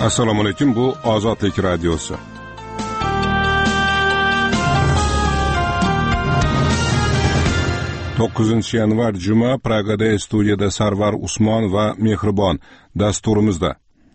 Assalomu alaykum, bu Ozodlik radiosi. Yanvar juma Pragada studiyada Sarvar Usmon va Mehribon dasturimizda.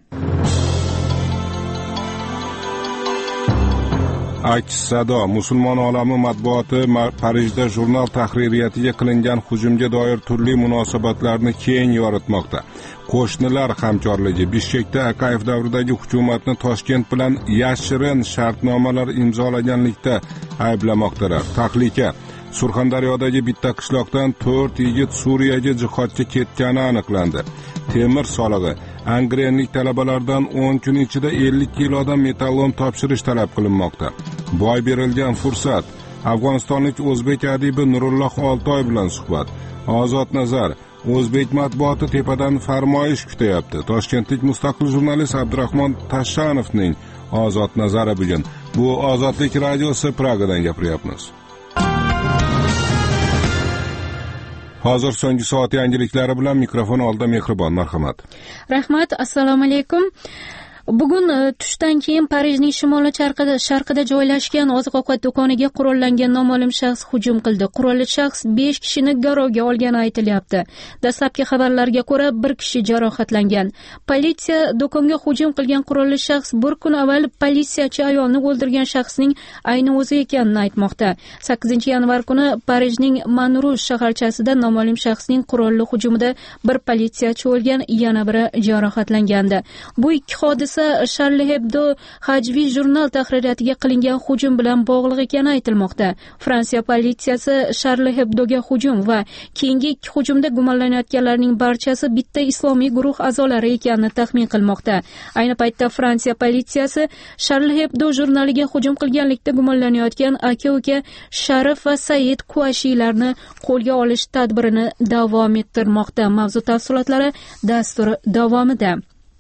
Aks sado musulmon olami matbuoti Parijda jurnal tahririyatiga qilingan hujumga doir turli munosabatlarni keng yoritmoqda. Qo'shnilar hamkorligi Bishkekda Akayev davridagi hukumatni Toshkent bilan yashirin shartnomalar imzolaganlikda ayblamoqdalar. Tahlika Surxondaryodagi bitta qishloqdan 4 yigit Suriyaga jihodga ketgani aniqlandi. Temir solig'i Angrenlik talabalardan 10 kun ichida 50 kilodan metallon topshirish talab qilinmoqda. Boy berilgan fursat. Afg'onistonlik o'zbek adibi Nurulloh Oltoy bilan suhbat. Ozod nazar O'zbek matbuoti tepadan farmoyish kutyapti. Toshkentlik mustaqil jurnalist Abdurahmon Tashanovning Ozod nazari bugun. Bu Ozodlik radiosi, Pragadan gapiryapmiz. Hozir so'nggi soat yangiliklari bilan mikrofon oldida Mehribon, marhamat. Rahmat, assalomu alaykum. Bugun tushdan keyin Parijning shimoli-sharqida joylashgan oziq-ovqat do'koniga qurollangan noma'lum shaxs hujum qildi. Qurolli shaxs 5 kishini garovga olgani aytilyapti. Dastlabki xabarlarga ko'ra 1 kishi jarohatlangan. Politsiya do'konga hujum qilgan qurolli shaxs bir kun avval politsiyachi ayolni o'ldirgan shaxsning ayni o'zi ekanini aytmoqda. 8-yanvar kuni Parijning Manruj shaharchasida noma'lum shaxsning qurolli hujumida bir politsiyachi o'lgan, yana biri jarohatlangandi. Bu ikki hodisa Charlie Hebdo hajviy jurnal tahririyatiga qilingan hujum bilan bog'liq ekani aytilmoqda. Fransiya politsiyasi Charlie Hebdoga hujum va keyingi ikki hujumda gumonlanayotganlarning barchasi bitta islomiy guruh a'zolari ekanini taxmin qilmoqda. Ayni paytda Fransiya politsiyasi Charlie Hebdo jurnaliga hujum qilganlikda gumonlanayotgan aka-uka Sharif va Said Kuashiylarni qo'lga olish tadbirini davom ettirmoqda. Mavzu tafsilotlari dastur davomida.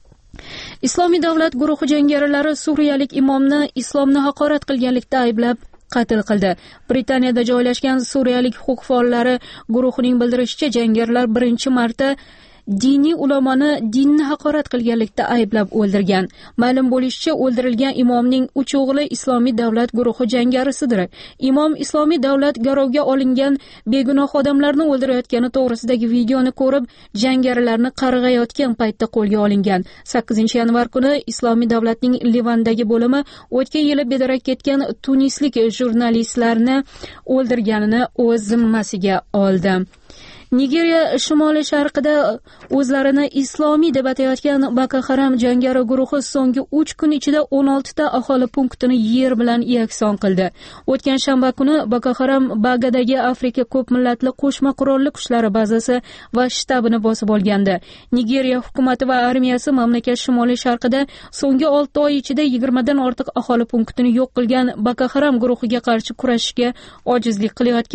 Islomiy davlat guruhi jangarilari suriyalik imomni islomni haqorat qilganlikda ayblab qatl qildi. Britaniyada joylashgan suriyalik huquq faollari guruhining bildirishicha, jangarilar birinchi marta diniy ulamoni dinni haqorat qilganlikda ayblab o'ldirgan. Ma'lum bo'lishicha, o'ldirilgan imomning 3 o'g'li Islomiy davlat guruhi jangarisidir. Imom Islomiy davlat garovga olingan begunoh odamlarni o'ldirayotgani to'g'risidagi videoni ko'rib, jangarilarni qarg'ayotgan paytda qo'lga olingan. 8-yanvar kuni Islomiy davlatning Livandagi bo'limi o'tgan yili bedarak ketgan tunislik jurnalistlarni o'ldirganini o'z zimmasiga oldi. Nigeriya shimoli-sharqida o'zlarini islomiy deb atayotgan Boko Haram jangari guruhi so'nggi 3 kun ichida 16 ta aholi punktini yer bilan yakson qildi. O'tgan shanba kuni Boko Haram Bagadagi Afrika ko'p millatli qo'shma qurolli kuchlari bazasi va shtabini bosib olgandi. Nigeriya hukumati va armiyasi mamlakat shimoli-sharqida so'nggi 6 oy ichida 20 dan ortiq aholi punktini yo'q qilgan Boko Haram guruhiga qarshi kurashishga ojizlik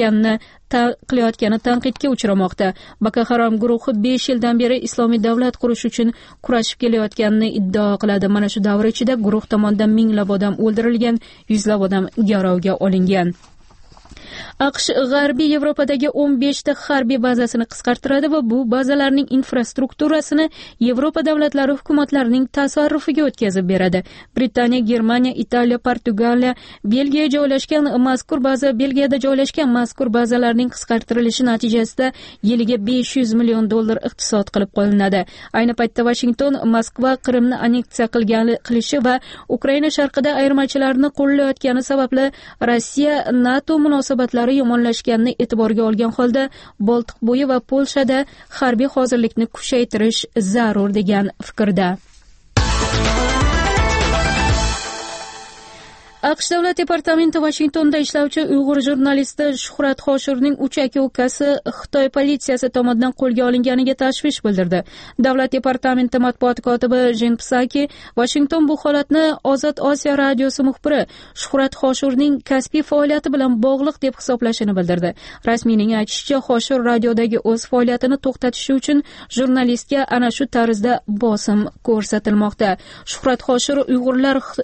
qilayotgani tanqidga uchramoqda. Boko Haram guruhi 5 yildan beri islomiy davlat qurish uchun kurashib kelayotganini iddao qiladi. Mana shu davr ichida guruh tomonidan minglab odam o'ldirilgan, yuzlab odam garovga olingan. AQSh G'arbiy Yevropadagi 15 ta harbiy bazasini qisqartiradi va bu bazalarning infrastrukturasini Yevropa davlatlari hukumatlarining tasarrufiga o'tkazib beradi. Britaniya, Germaniya, Italiya, Portugaliya, Belgiyada joylashgan mazkur bazalarning qisqartirilishi natijasida yiliga $500 million iqtisod qilib qo'linadi. Ayni paytda Washington Moskva Qrimni anneksiya qilishi va Ukraina sharqida ayirmachilarni qo'llayotgani sababli Rossiya NATO munosabatlari yomonlashganini e'tiborga olgan holda Boltiqbo'yi va Polshada harbiy hozirlikni kuchaytirish zarur degan fikrda. AQSh Davlat departamenti Washingtonda ishlovchi Uyg'ur jurnalisti Shuhrat Xoshurning 3 aka-ukasi Xitoy politsiyasi tomonidan qo'lga olinganiga tashvish bildirdi. Davlat departamenti matbuot kotibi Jen Psaki Washington bu holatni Ozod Osiyo radiosi muxbiri Shuhrat Xoshurning kasbiy faoliyati bilan bog'liq deb hisoblashini bildirdi. Rasmiyning aytishicha, Xoshur radiodagi o'z faoliyatini to'xtatishi uchun jurnalistga ana shu tarzda bosim ko'rsatilmoqda. Shuhrat Xoshur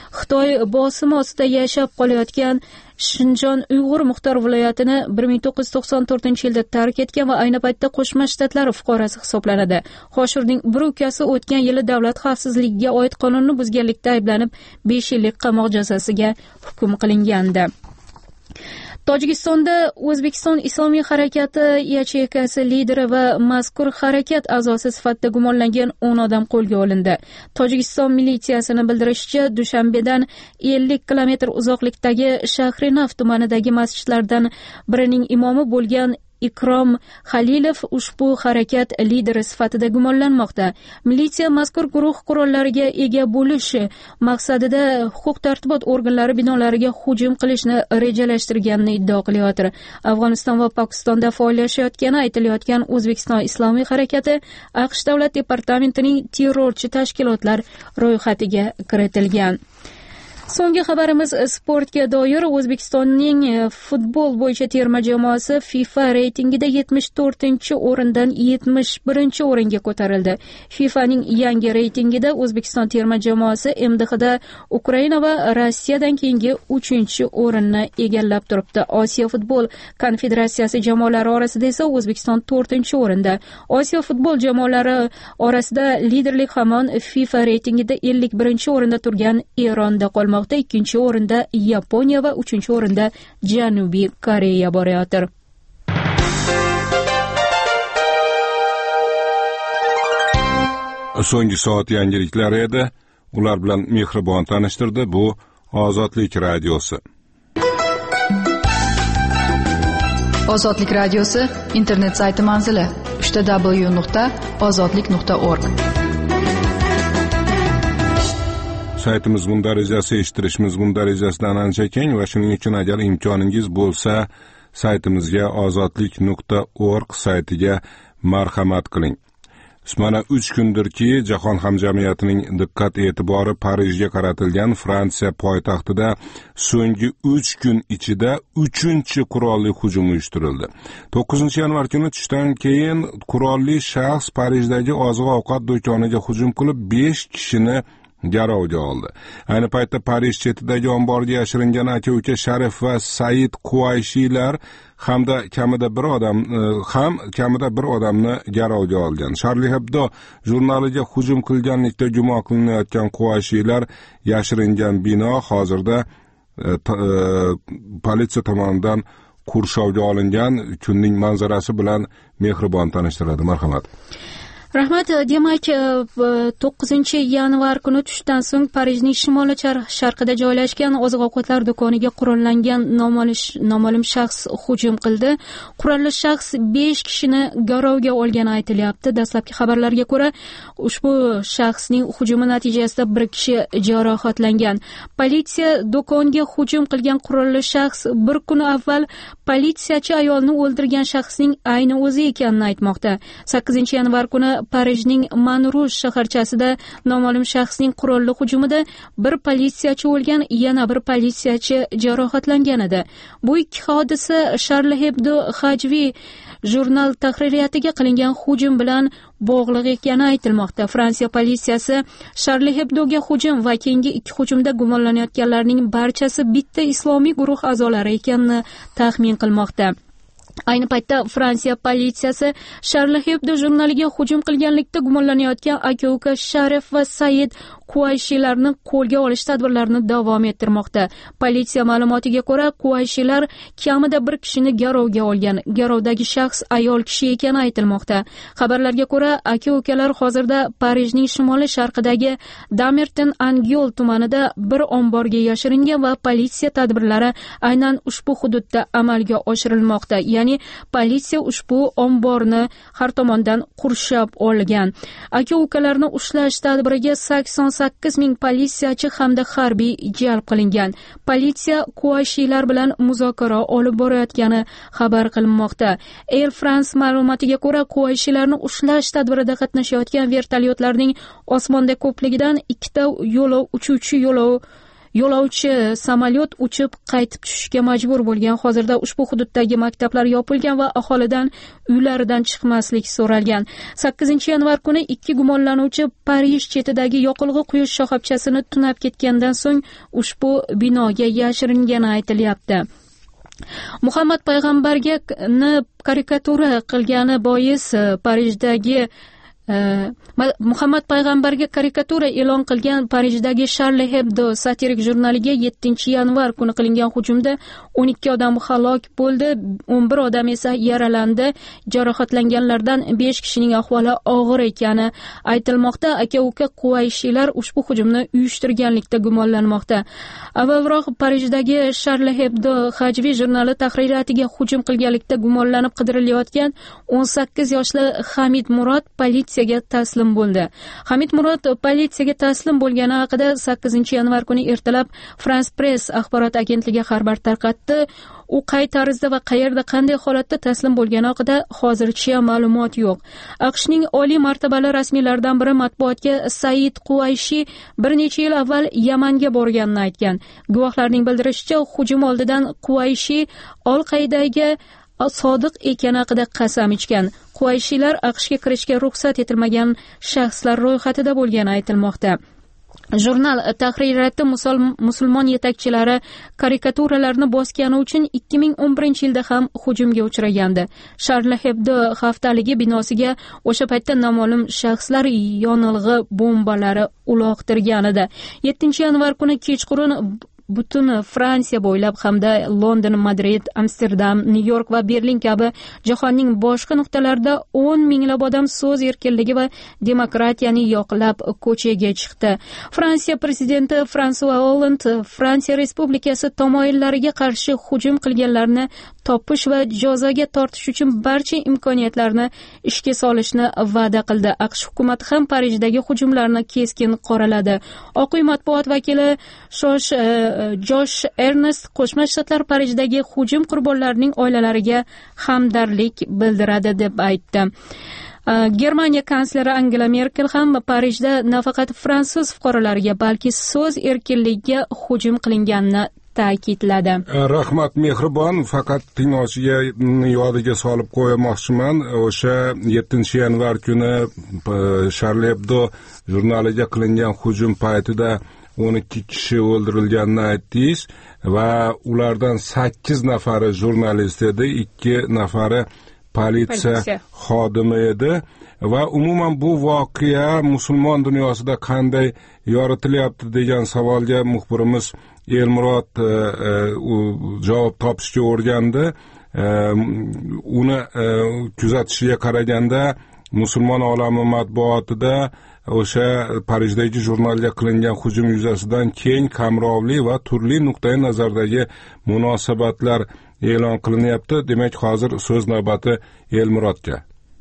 Xitoy bosimi ostida yashab qolayotgan Shinjon Uyg'ur muxtor viloyatini 1994-yilda tark etgan va ayni paytda Qo'shma Shtatlar fuqarosi hisoblanadi. Hoshirning bir ukasi o'tgan yili davlat xavfsizligiga oid qonunni buzganlikda ayblanib 5 yillik qamoq jazosiga hukm qilingandi. Tojikistonda O'zbekiston Islomiy harakati yacheykasi lideri va mazkur harakat a'zosi sifatida gumonlangan 10 odam qo'lga olindi. Tojikiston militsiyasining bildirishicha, Dushanbedan 50 kilometr uzoqlikdagi Shahrinaf tumanidagi masjidlardan birining imomi bo'lgan Ikrom Halilov ushbu harakat lideri sifatida gumonlanmoqda. Militsiya mazkur guruh qurollariga ega bo'lish maqsadida huquq-tartibot organlari binolariga hujum qilishni rejalashtirganini iddao qilayotir. Afg'oniston va Pokistonda faollashayotgani aytilayotgan O'zbekiston Islomiy harakati AQSh davlat departamentining terrorchi tashkilotlar ro'yxatiga kiritilgan. So'nggi xabarimiz sportga doir. O'zbekistonning futbol bo'yicha terma jamoasi FIFA reytingida 74-o'rindan 71-o'ringa ko'tarildi. FIFAning yangi reytingida O'zbekiston terma jamoasi MDHda Ukraina va Rossiyadan keyingi 3-o'rinni egallab turibdi. Osiyo futbol konfederatsiyasi jamoalari orasida esa O'zbekiston 4-o'rinda. Osiyo futbol jamoalari orasida liderlik hamon FIFA reytingida 51-o'rinda turgan Eronda qolmoqda. 2-o'rinda Yaponiya va 3-o'rinda Janubiy Koreya borayotir. So'nggi soat yangiliklari edi. Ular bilan mehribon tanishtirdi. Bu Ozodlik radiosi. Ozodlik radiosi internet sayti manzili www.ozodlik.org. Saytimiz darajasi, eshittirishimiz darajasidan ancha keng va shuning uchun agar imkoningiz bo'lsa, saytimizga ozodlik.org saytiga marhamat qiling. Mana 3 kundirki, jahon hamjamiyatining diqqat e'tibori Parijga qaratilgan. Fransiya poytaxtida so'nggi 3 kun ichida 3-qurolli hujum uyushtirildi. 9-yanvar kuni tushdan keyin qurolli shaxs Parijdagi oziq-ovqat do'koniga hujum qilib 5 kishini garovga oldi. Ayni paytda Parij chetidagi omborga yashiringan aka-uka Sharif va Said Quayshiylar hamda kamida bir odamni garovga olgan. Charlie Hebdo jurnaliga hujum qilganlikda gumon qilinayotgan Quayshiylar yashiringan bino hozirda politsiya tomonidan qurshovga olingan. Kunning manzarasi bilan mehribon tanishtiradi. Marhamat. Rahmat. Demak, 9-yanvar kuni tushdan so'ng Parijning shimoli sharqida joylashgan oziq-ovqatlar do'koniga qurollangan noma'lum shaxs hujum qildi. Qurolli shaxs 5 kishini garovga olgani aytilyapti. Dastlabki xabarlarga ko'ra, ushbu shaxsning hujumi natijasida bir kishi jarohatlangan. Politsiya do'konga hujum qilgan qurolli shaxs bir kun avval politsiyachi ayolni o'ldirgan shaxsning ayni o'zi ekanini aytmoqda. 8-yanvar kuni Parijning Manruj shaharchasida noma'lum shaxsning qurolli hujumida bir politsiyachi o'lgan, yana bir politsiyachi jarohatlangan edi. Bu ikki hodisa Charlie Hebdo hajviy jurnal tahririyatiga qilingan hujum bilan bog'liq ekani aytilmoqda. Fransiya politsiyasi Charlie Hebdoga hujum va keyingi 2 hujumda gumonlanayotganlarning barchasi bitta islomiy guruh a'zolari ekanini taxmin qilmoqda. Ayni paytda Fransiya politsiyasi Charlie Hebdo jurnaliga hujum qilganlikda gumonlanayotgan aka-uka Sharif va Said Quayshiylarni qo'lga olish tadbirlarini davom ettirmoqda. Politsiya ma'lumotiga ko'ra, Quayshiylar kamida bir kishini garovga olgan. Garovdagi shaxs ayol kishi ekani aytilmoqda. Xabarlarga ko'ra, aka-ukalar hozirda Parijning shimoliy sharqidagi Damertin-Angyol tumanida bir omborga yashiringan va politsiya tadbirlari aynan ushbu hududda amalga oshirilmoqda. Ya'ni politsiya ushbu omborni har tomondan qurshab olgan. Aka-ukalarni ushlash tadbiriga 88 ming politsiyachi hamda harbiy jalb qilingan. Politsiya Quayshiylar bilan muzokara olib borayotgani xabar qilinmoqda. Air France ma'lumotiga ko'ra, Quayshiylarni ushlash tadbirida qatnashayotgan vertolyotlarning osmonda ko'pligidan 2 ta uchuvchi yo'lov yo'lovchi samolyot uchib qaytib tushishga majbur bo'lgan. Hozirda ushbu hududdagi maktablar yopilgan va aholidan uylaridan chiqmaslik so'ralgan. 8-yanvar kuni 2 gumonlanuvchi Parij chetidagi yoqilg'i quyish shoxobchasini tunab ketgandan so'ng ushbu binoga yashiringani aytilyapti. Muhammad payg'ambarga karikatura qilgani bois Parijdagi Muhammad payg'ambarga karikatura e'lon qilgan Parijdagi Charlie Hebdo satirik jurnaliga 7-yanvar kuni qilingan hujumda 12 odam halok bo'ldi, 11 odam esa yaralandi. Jarohatlanganlardan 5 kishining ahvoli og'ir ekani aytilmoqda. Aka-uka Quvayshiylar ushbu hujumni uyushtirganlikda gumonlanmoqda. Avvalroq Parijdagi Charlie Hebdo hajviy jurnali tahririyatiga hujum qilganlikda gumonlanib qidirilayotgan 18 yoshli Hamid Murod politsiyaga taslim bo'ldi. Hamid Murod politsiyaga taslim bo'lgani haqida 8-yanvar kuni ertalab France Press axborot agentligi xabar tarqatdi. U qay tarzda va qayerda qanday holatda taslim bo'lgani haqida hozircha ma'lumot yo'q. AQShning oliy martabali rasmiylaridan biri matbuotga Said Quvayshi bir necha yil avval Yamanga borganini aytgan. Guvohlarning bildirishicha, hujum oldidan Quvayshi Al-Qoidaga sodiq ekani haqida qasam ichgan. Quvayshiylar AQShga kirishga ruxsat etilmagan shaxslar ro'yxatida bo'lgani aytilmoqda. Jurnal tahririyati musulmon yetakchilari karikaturalarni bosgani uchun 2011-yilda ham hujumga uchragandi. Charlie Hebdo haftaligi binosiga o'sha paytda noma'lum shaxslar yonilg'i bombalari uloqtirgan edi. 7-yanvar kuni kechqurun butun Fransiya bo'ylab hamda London, Madrid, Amsterdam, Nyu-York va Berlin kabi jahonning boshqa nuqtalarida 10 minglab odam so'z erkinligi va demokratiyani yoqlab ko'chaga chiqdi. Fransiya prezidenti François Hollande Fransiya Respublikasi tamoyillariga qarshi hujum qilganlarni topish va jazoga tortish uchun barcha imkoniyatlarni ishga solishni va'da qildi. AQSh hukumati ham Parijdagi hujumlarni keskin qoraladi. Oq uy matbuot vakili Josh Ernest Qo'shma Shtatlar Parijdagi hujum qurbonlarining oilalariga hamdardlik bildiradi deb aytdi. Germaniya kansleri Angela Merkel ham Parijda nafaqat fransuz fuqarolariga, balki so'z erkinligiga hujum qilinganini ta'kidladi. Rahmat mehribon, faqat tinglovchiga yodiga solib qo'ymoqchiman. O'sha 7-yanvar kuni Charlie Hebdo jurnaliga qilingan hujum paytida 12 kishi o'ldirilganini aytdingiz va ulardan 8 nafari jurnalist edi, 2 nafari politsiya xodimi edi va umuman bu voqea musulmon dunyosida qanday yoritilyapti degan savolga muxbirimiz Elmurod javob topishga o'rgandi. Uni kuzatishiga qaraganda musulmon olami matbuotida o'sha Parijdagi jurnalga qilingan hujum yuzasidan keng qamrovli va turli nuqtai nazardagi munosabatlar e'lon qilinyapti. Demak, hozir so'z navbati Elmurodga.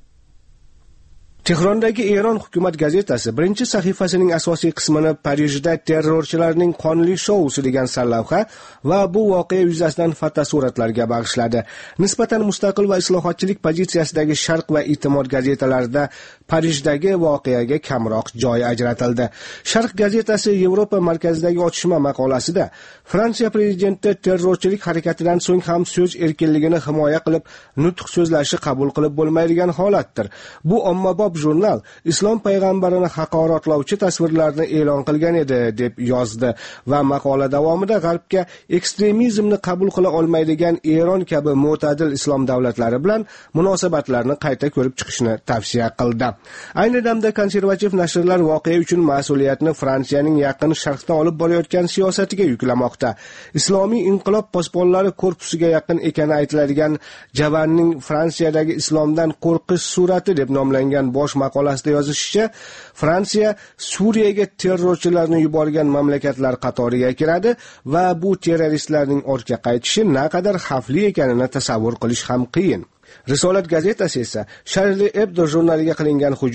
Tehrondagi Eron hukumat gazetasi birinchi sahifasining asosiy qismini Parijda terrorchilarning qonli shousi degan sarlavha va bu voqea yuzasidan fotosuratlarga bag'ishladi. Nisbatan mustaqil va islohotchilik pozitsiyasidagi Sharq va E'timod gazetalarida Parijdagi voqeaga kamroq joy ajratildi. Sharq gazetasi Yevropa markazidagi otishma maqolasida Fransiya prezidenti terrorchilik harakatidan so'ng ham so'z erkinligini himoya qilib, nutq so'zlashi qabul qilib bo'lmaydigan holatdir. Bu ommabop jurnal islom payg'ambarini haqoratlovchi tasvirlarni e'lon qilgan edi deb yozdi va maqola davomida g'arbga ekstremizmni qabul qila olmaydigan Eron kabi mo'tadil islom davlatlari bilan munosabatlarni qayta ko'rib chiqishni tavsiya qildi. Ayni damda konservativ nashrlar voqea uchun mas'uliyatni Fransiyaning yaqin sharqda olib borayotgan siyosatiga yuklamoqda. Islomiy inqilob posbonlari korpusiga yaqin ekani aytiladigan Javanning Fransiyadagi islomdan qo'rqish surati deb nomlangan bosh maqolasida yozishicha, Fransiya Suriyaga terrorchilarni yuborgan mamlakatlar qatoriga kiradi va bu terroristlarning ortga qaytishi naqadar xavfli ekanini tasavvur qilish ham qiyin. Risolat gazetasi esa Charlie Hebdo jurnaliga qilingan hujum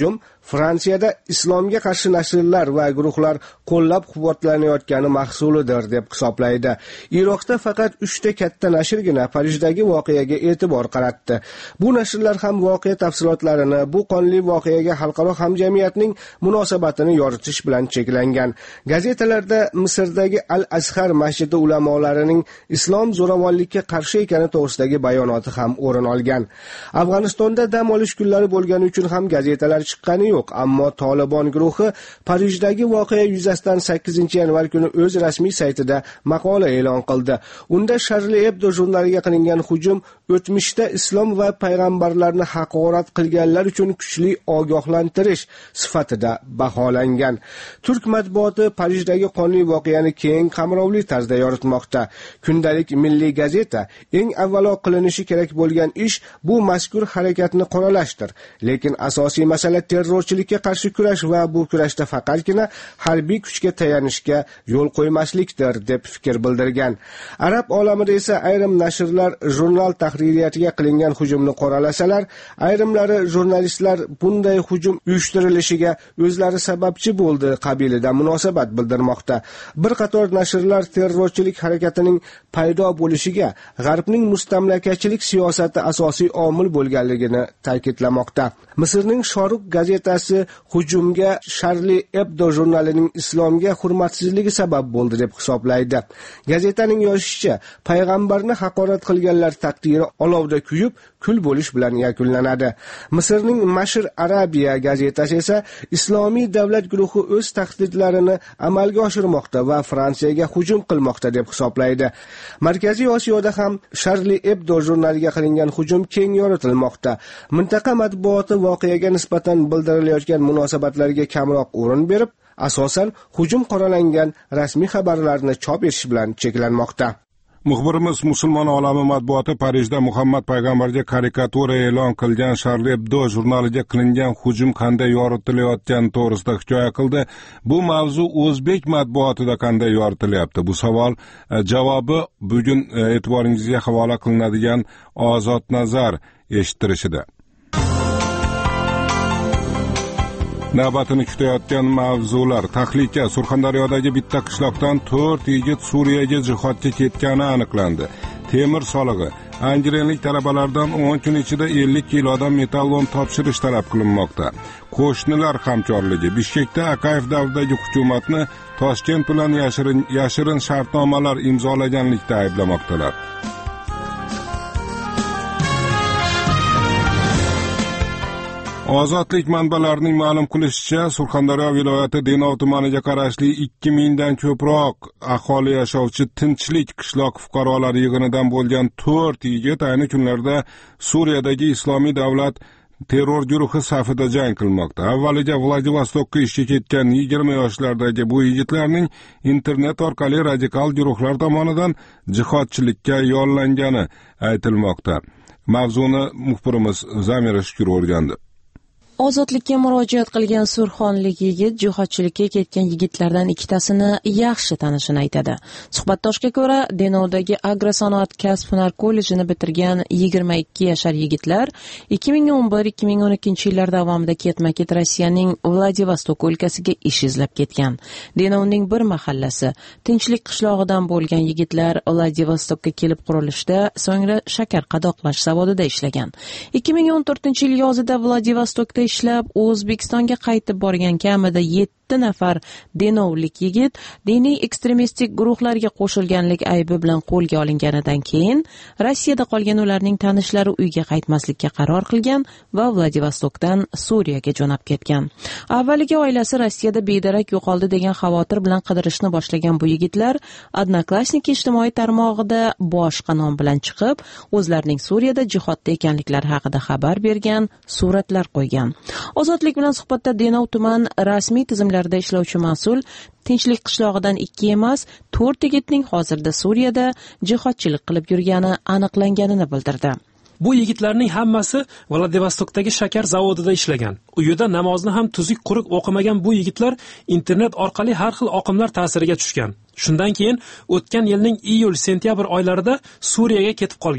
Fransiyada islomga qarshi nashrlar va guruhlar qo'llab-quvvatlanayotgani mahsulidir deb hisoblaydi. Iroqda faqat 3 ta katta nashrgina Parijdagi voqeaga e'tibor qaratdi. Bu nashrlar ham voqea tafsilotlarini, bu qonli voqeaga xalqaro hamjamiyatning munosabatini yoritish bilan cheklangan. Gazetalarda Misrdagi Al-Azhar masjidi ulamolarining islom zo'ravonlikka qarshi ekani to'g'risidagi bayonoti ham o'rin olgan. Afg'onistonda dam olish kunlari bo'lgani uchun ham gazetalar chiqqani yo'q, ammo Tolibon guruhi Parijdagi voqea yuzasidan 8-yanvar kuni o'z rasmiy saytida maqola e'lon qildi. Unda Charlie Hebdo jurnaliga qilingan hujum o'tmishda islom va payg'ambarlarni haqorat qilganlar uchun kuchli ogohlantirish sifatida baholangan. Turk matbuoti Parijdagi qonli voqeani keng qamrovli tarzda yoritmoqda. Kundalik Milliy gazeta eng avvalo qilinishi kerak bo'lgan ish bu mazkur harakatni qoralashdir. Lekin asosiy masala terrorchilikka qarshi kurash va bu kurashda faqatgina harbiy kuchga tayanishga yo'l qo'ymaslikdir deb fikr bildirgan. Arab olamida esa ayrim nashrlar jurnal tahririyatiga qilingan hujumni qoralasalar, ayrimlari jurnalistlar bunday hujum uyushtirilishiga o'zlari sababchi bo'ldi qabilida munosabat bildirmoqda. Bir qator nashrlar terrorchilik harakatining paydo bo'lishiga G'arbning mustamlakachilik siyosati asosiy omil bo'lganligini ta'kidlamoqda. Misrning Shoruq gazetasi hujumga Charlie Hebdo jurnalining islomga hurmatsizligi sabab bo'ldi deb hisoblaydi. Gazetaning yozishicha, payg'ambarni haqorat qilganlar taqdiri olovda kuyib, kul bo'lish bilan yakunlanadi. Misrning Mashr Arabiya gazetasi esa islomiy davlat guruhi o'z tahdidlarini amalga oshirmoqda va Fransiyaga hujum qilmoqda deb hisoblaydi. Markaziy Osiyoda ham Charlie Hebdo jurnaliga qilingan hujum keng yoritilmoqda. Mintaqa matbuoti voqeaga nisbatan bildirilayotgan munosabatlarga kamroq o'rin berib, asosan hujum qoralangan rasmiy xabarlarni chop etish bilan cheklanmoqda. Muxbirimiz musulmon olami matbuoti Parijda Muhammad payg'ambarga karikatura e'lon qilgan Charlie Hebdo jurnaliga qilingan hujum qanday yoritilayotgani to'g'risida hikoya qildi. Bu mavzu o'zbek matbuotida qanday yoritilyapti? Bu savol javobi bugun e'tiboringizga havola qilinadigan Ozod nazar eshittirishida. Navbatini kutayotgan mavzular. Tahlika. Surxondaryodagi bitta qishloqdan 4 yigit Suriyaga jihodga ketgani aniqlandi. Temir solig'i. Andijonlik talabalardan 10 kun ichida 50 kilodan metallon topshirish talab qilinmoqda. Qo'shnilar hamkorligi. Bishkekda Akayev davridagi hukumatni Toshkent bilan yashirin shartnomalar imzolaganlikda ayblamoqdalar. Ozodlik manbalarining ma'lum qilishicha, Surxondaryo viloyati Denov tumaniga qarashli 2000 dan ko'proq aholi yashovchi Tinchlik qishloq fuqarolari yig'inidan bo'lgan 4 yigit ayni kunlarda Suriyadagi Islomiy davlat terror guruhi safida jang qilmoqda. Avvaliga Vladivostokka ishga ketgan 20 yoshlardagi bu yigitlarning internet orqali radikal guruhlar tomonidan jihodchilikka yollangani aytilmoqda. Mavzuni muxbirimiz Zamira Shukur o'rgandi. Ozodlikka murojaat qilgan surxonlik yigit jihodchilikka ketgan yigitlardan ikkitasini yaxshi tanishini aytadi. Suhbatdoshga ko'ra, Denovdagi Agrosanoat kasb-hunar kollejini bitirgan 22 yashar yigitlar 2011-2012 yillar davomida ketma-ket Rossiyaning Vladivostok o'lkasiga ish izlab ketgan. Denovning bir mahallasi Tinchlik qishlog'idan bo'lgan yigitlar Vladivostokka kelib qurilishda, so'ngra shakar qadoqlash zavodida ishlagan. 2014-yil yozida Vladivostokda ishlab O'zbekistonga qaytib borgan kamida 7 nafar denovlik yigit diniy ekstremistik guruhlarga qo'shilganlik aybi bilan qo'lga olinganidan keyin Rossiyada qolgan ularning tanishlari uyga qaytmaslikka qaror qilgan va Vladivostokdan Suriyaga jo'nab ketgan. Avvaliga oilasi Rossiyada bedarak yo'qoldi degan xavotir bilan qidirishni boshlagan bu yigitlar Odnoklassniki ijtimoiy tarmog'ida boshqa nom bilan chiqib, o'zlarining Suriyada jihodda ekanliklari haqida xabar bergan, suratlar qo'ygan. Ozodlik bilan suhbatda Denov tuman rasmiy tizimlarida ishlovchi mas'ul Tinchlik qishlog'idan 2 emas, 4 yigitning hozirda Suriyada jihodchilik qilib yurgani aniqlanganini bildirdi. Bu yigitlarning hammasi Vladivostokdagi shakar zavodida ishlagan. Uyida namozni ham tuzuk quruq o'qimagan bu yigitlar internet orqali har xil oqimlar ta'siriga tushgan. Shundan keyin o'tgan yilning iyul-sentyabr oylarida Suriyaga ketib qolgan.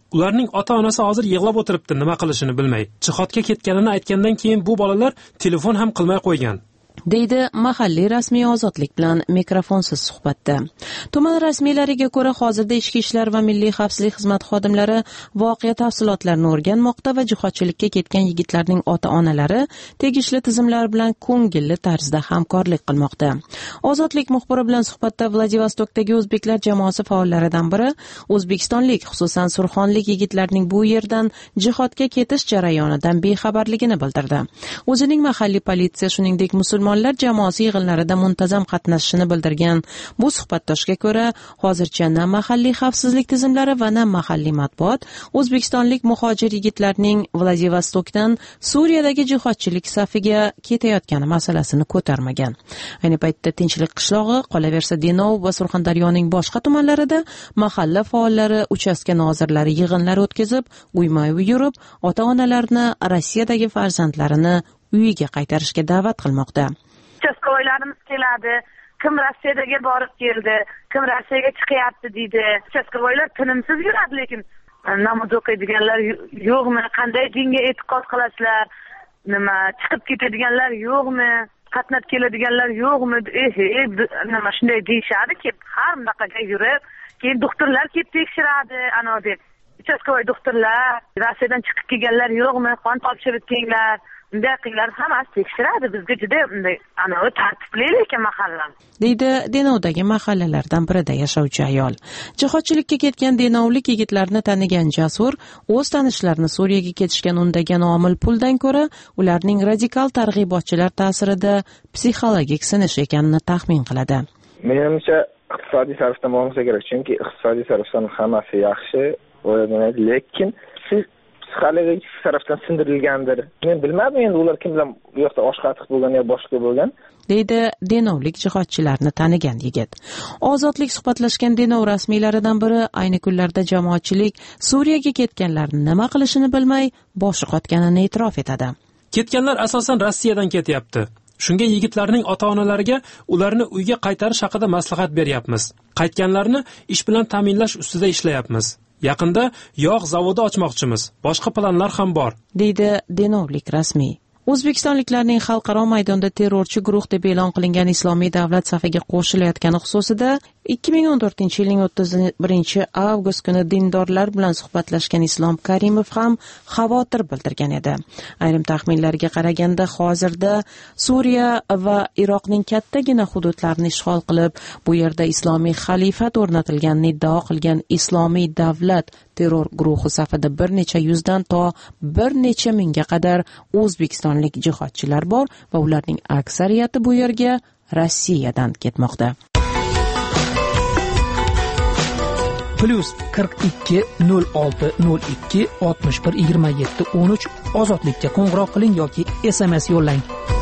Ularning ota-onasi hozir yig'lab o'tiribdi, nima qilishini bilmay. Jihodga ketganini aytgandan keyin bu bolalar telefon ham qilmay qo'ygan. deydi mahalliy rasmiy Ozodlik bilan mikrofonsiz suhbatda. Tuman rasmiylariga ko'ra, hozirda ichki ishlar va milliy xavfsizlik xizmati xodimlari voqea tafsilotlarini o'rganmoqda va jihodchilikka ketgan yigitlarning ota-onalari tegishli tizimlar bilan ko'ngilli tarzda hamkorlik qilmoqda. Ozodlik muxbiri bilan suhbatda Vladivostokdagi o'zbeklar jamoasi faollaridan biri o'zbekistonlik, xususan surxonlik yigitlarning bu yerdan jihodga ketish jarayonidan bexabarligini bildirdi. O'zining mahalliy politsiya, shuningdek musulmonlar jamoasi yig'inlarida muntazam qatnashishini bildirgan bu suhbatdoshga ko'ra, hozircha na mahalliy xavfsizlik tizimlari va na mahalliy matbuot o'zbekistonlik muhojir yigitlarning Vladivostokdan Suriyadagi jihodchilik safiga ketayotgani masalasini ko'tarmagan. Ayni paytda Tinchlik qishlog'i, qolaversa Denov va Surxondaryoning boshqa tumanlarida mahalla faollari, uchastka nozirlari yig'inlar o'tkazib, uyma-uy yurib, ota-onalarni Rossiyadagi farzandlarini uyiga qaytarishga da'vat qilmoqda. Uchastkovoylarimiz keladi, kim Rossiyaga borib keldi, kim Rossiyaga chiqyapti deydi. Uchastkovoylar tinimsiz yuradi, lekin namoz o'qiydiganlar yo'qmi, qanday dinga e'tiqod qilasizlar, nima chiqib ketadiganlar yo'qmi, qatnab keladiganlar yo'qmi, nima shunday deyishadi-ki, har bunaqaga yurib, keyin doktorlar kelib tekshiradi, ana deb. Uchastkovoy doktorlar, Rossiyadan chiqib kelganlar yo'qmi, qon topshirib kelinglar. Bunday qilinglar, hammasi tekshiradi. Bizga juda bunday tartibli lekin mahalla. deydi Denovdagi mahallalardan birida yashovchi ayol. Jihodchilikka ketgan denovlik yigitlarni tanigan Jasur o'z tanishlarini Suriyaga ketishga undagan omil puldan ko'ra ularning radikal targ'ibotchilar ta'sirida psixologik sinish ekanini taxmin qiladi. Menimcha iqtisodiy sarfdan bo'lmasa kerak, chunki iqtisodiy sarfdan hammasi yaxshi, lekin psixologik tarafdan sindirilgandir. Men bilmadim endi ular kim bilan bu yoqda oshqatiq bo'lgan yo boshqa bo'lgan, deydi denovlik jihodchilarni tanigan yigit. Ozodlik suhbatlashgan Denov rasmiylaridan biri ayni kunlarda jamoatchilik Suriyaga ketganlarni nima qilishini bilmay boshi qotganini e'tirof etadi. Ketganlar asosan Rossiyadan ketyapti. Shunga yigitlarning ota-onalariga ularni uyga qaytarish haqida maslahat beryapmiz. Qaytganlarni ish bilan ta'minlash ustida ishlayapmiz. Yaqinda yog' zavodi ochmoqchimiz. Boshqa planlar ham bor, deydi denovlik rasmiy. O'zbekistonliklarning xalqaro maydonda terrorchi guruh deb e'lon qilingan Islomiy davlat safiga qo'shilayotgani xususida 2014-yilning 31-avgust kuni dindorlar bilan suhbatlashgan Islom Karimov ham xavotir bildirgan edi. Ayrim taxminlarga qaraganda hozirda Suriya va Iroqning kattagina hududlarini ishg'ol qilib, bu yerda islomiy xalifat o'rnatilganini iddao qilgan Islomiy davlat terror guruhi safida bir necha yuzdan to bir necha mingga qadar o'zbekistonlik jihodchilar bor va ularning aksariyati bu yerga Rossiyadan ketmoqda. +42 06 02 61 27 13 Ozodlikka qo'ng'iroq qiling yoki SMS yo'llang.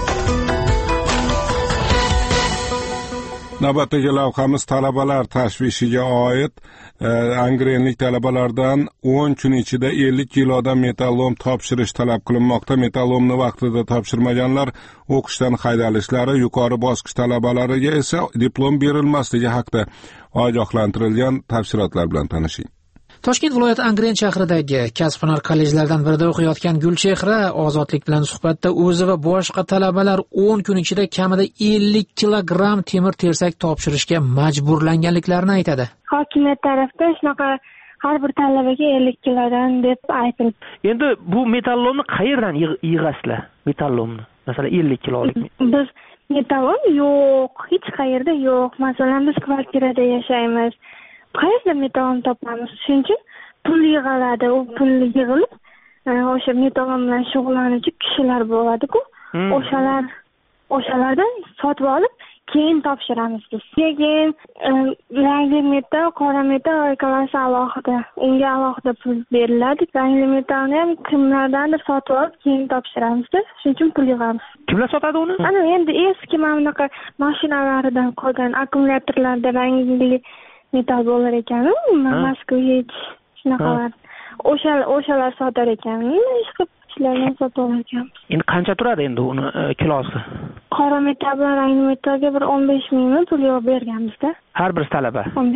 Navbatdagi lavhamiz talabalar tashvishiga oid. Angrenlik talabalardan 10 kun ichida 50 kilodan metallom topshirish talab qilinmoqda. Metallomni vaqtida topshirmaganlar o'qishdan haydalishlari, yuqori bosqich talabalariga esa diplom berilmasligi haqida ogohlantirilgan tafsilotlar bilan tanishing. Toshkent viloyati Angren shahridagi kasb-hunar kollejlaridan birida o'qiyotgan Gulchehra Ozodlik bilan suhbatda o'zi va boshqa talabalar 10 kun ichida kamida 50 kilogramm temir-tersak topshirishga majburlanganliklarini aytadi. Hokimiyat tarafdan shunaqa har bir talabaga 50 kilodan deb aytildi. Endi bu metallomni qayerdan yig'asizlar? Metallomni, masalan 50 kilolik. Biz metallom yo'q, hech qayerda yo'q. Masalan, biz kvartirada yashaymiz. Qayerda metallom topamiz? Shuning uchun pul yig'iladi. U pul yig'ilib, o'sha metallom bilan shug'ullanuvchi kishilar bo'ladi-ku. O'shalardan sotib olib, keyin topshiramiz biz. Keyin rangli metall, qora metall aykalasi alohida. Unga alohida pul beriladi. Rangli metallni ham kimlardandir sotib olib, keyin topshiramiz. Shuning uchun pul yig'amiz. Kimlar sotadi uni? Ana endi eski mana bunaqa mashinalaridan qolgan akkumulyatorlarda rangli metall bo'lar ekan, Moskvich shunaqalar. O'shalar sotar ekan. Ishqib ishlarni sotib olar ekan. Endi qancha turadi endi uni kilosi? Qora metall bilan rangli metallga bir 15 mingmi pul berganmiz-da. Har bir talaba. 15.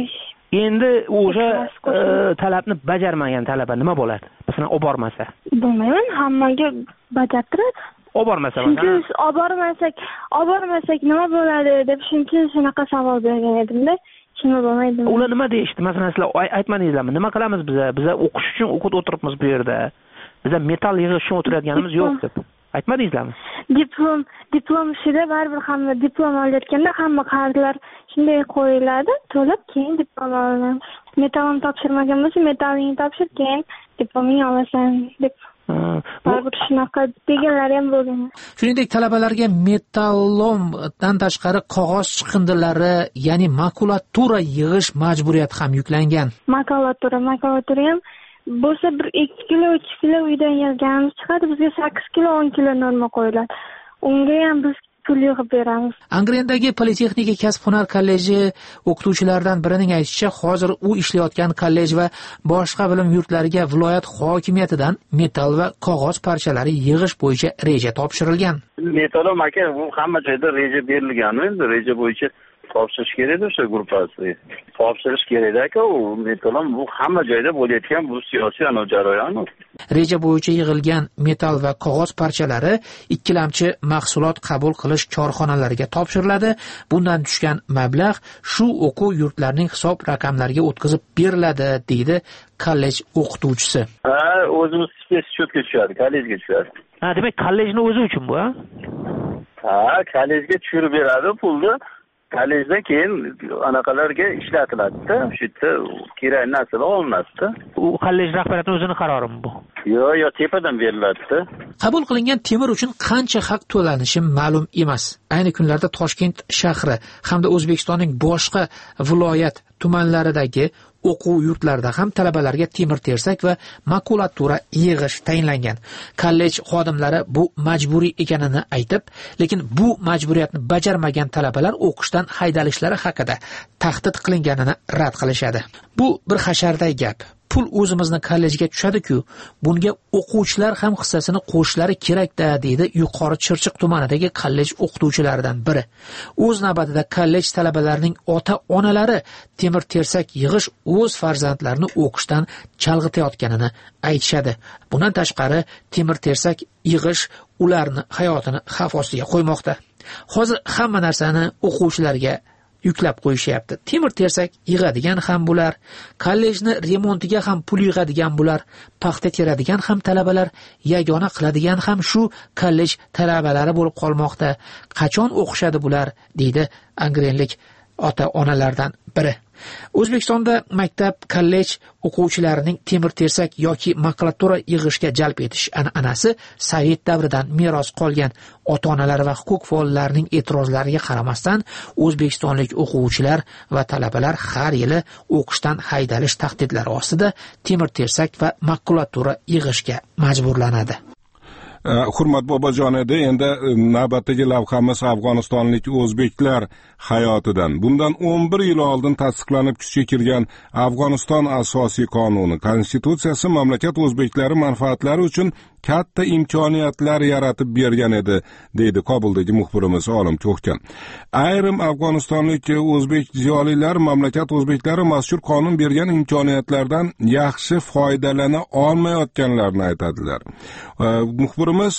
endi o'sha talabni bajarmagan talaba nima bo'ladi? Masalan, olib bormasa. Bilmayman, hammaga bajartiradi. Olib bormasa, chunki olib bormasak nima bo'ladi deb shunaqa savol bergan edimda. Shunday bo'lmaydi. Ular nima deyishdi? Masalan, sizlar aytmadingizlarmi? Nima qilamiz biz? Biz o'qish uchun o'tiribmiz bu yerda. Biz metal yig'ish uchun o'tirayotganimiz yo'q deb. Aytmadingizlarmi? Diplom ishida baribir hamma diplom olayotganda hamma qarzlar shunday qo'yiladi, to'lab keyin diplom olamiz. Metalni topshirmagan bo'lsa, metalingni topshir, keyin diplomingni olasan deb. Baribir shunaqa deganlar ham bo'lgan. Shuningdek, talabalarga metallomdan tashqari qog'oz chiqindilari, ya'ni makulatura yig'ish majburiyati ham yuklangan. Makulatura ham bo'lsa 1-2 kilo, 3 kilo uydan yig'ganimiz chiqadi, bizga 8 kilo, 10 kilo norma qo'yiladi. Unga ham biz pul yig'ib beramiz. Angrendagi Politexnika kasb-hunar kolleji o'qituvchilaridan birining aytishicha, hozir u ishlayotgan kollej va boshqa bilim yurtlariga viloyat hokimiyatidan metall va qog'oz parchalari yig'ish bo'yicha reja topshirilgan. Metalom aka, bu hamma joyda reja berilgan, endi reja bo'yicha topshirish kerak o'sha gruppasi. Topshirish kerak aka, u metalom bu hamma joyda bo'layotgan bu siyosiy jarayon. Reja bo'yicha yig'ilgan metall va qog'oz parchalari ikkilamchi mahsulot qabul qilish korxonalariga topshiriladi. Bundan tushgan mablag' shu o'quv yurtlarining hisob raqamlariga o'tkazib beriladi, deydi kollej o'qituvchisi. O'zimiz счетga tushadi, kollejga tushadi. Demak, kollejning o'zi uchun bu, kollejga tushirib beradi pulni. Kollejdan keyin anaqalarga ishlatiladi-da, shu yerda kerakli narsalar olinadi-da. U kollej rahbariyatining o'zining qarorimi bu? Yo'q, tepadan beriladi-da. Qabul qilingan temir uchun qancha haq to'lanishi ma'lum emas. Ayni kunlarda Toshkent shahri hamda O'zbekistonning boshqa viloyat tumanlaridagi o'quv yurtlarida ham talabalarga temir-tersak va makulatura yig'ish tayinlangan. Kollej xodimlari bu majburiy ekanini aytib, lekin bu majburiyatni bajarmagan talabalar o'qishdan haydalishlari haqida tahdid qilinganini rad qilishadi. Bu bir hasharday gap. Pul o'zimizni kollejga tushadi-ku, bunga o'quvchilar ham hissasini qo'shishlari kerak-da, deydi Yuqori Chirchiq tumanidagi kollej o'qituvchilaridan biri. O'z navbatida kollej talabalarining ota-onalari temir-tersak yig'ish o'z farzandlarini o'qishdan chalg'itayotganini aytishadi. Bundan tashqari, temir-tersak yig'ish ularni hayotini xavf ostiga qo'ymoqda. Hozir hamma narsani o'quvchilarga yuklab qo'yishyapti. Temir-tersak yig'adigan ham bular, kollejni remontiga ham pul yig'adigan bular, paxta teradigan ham talabalar, yagona qiladigan ham shu kollej talabalari bo'lib qolmoqda. Qachon o'qishadi bular, deydi angrenlik ota-onalardan biri. O'zbekistonda maktab, kollej o'quvchilarining temir-tersak yoki makulatura yig'ishga jalb etish an'anasi Sovet davridan meros qolgan. Ota-onalar va huquq faollarining e'tirozlariga qaramasdan, o'zbekistonlik o'quvchilar va talabalar har yili o'qishdan haydalish tahdidlari ostida temir-tersak va makulatura yig'ishga majburlanadi. Hurmat Bobojon edi, endi navbatdagi lavhamiz afg'onistonlik o'zbeklar hayotidan. Bundan 11 yil oldin tasdiqlanib kuchga kirgan Afg'oniston asosiy qonuni, konstitutsiyasi mamlakat o'zbeklari manfaatlari uchun katta imkoniyatlar yaratib bergan edi, deydi Kobuldagi muxbirimiz Olim Ko'kkan. Ayrim afg'onistonlik o'zbek ziyolilar mamlakat o'zbeklari mazkur qonun bergan imkoniyatlardan yaxshi foydalana olmayotganlarini aytadilar. Muxbirimiz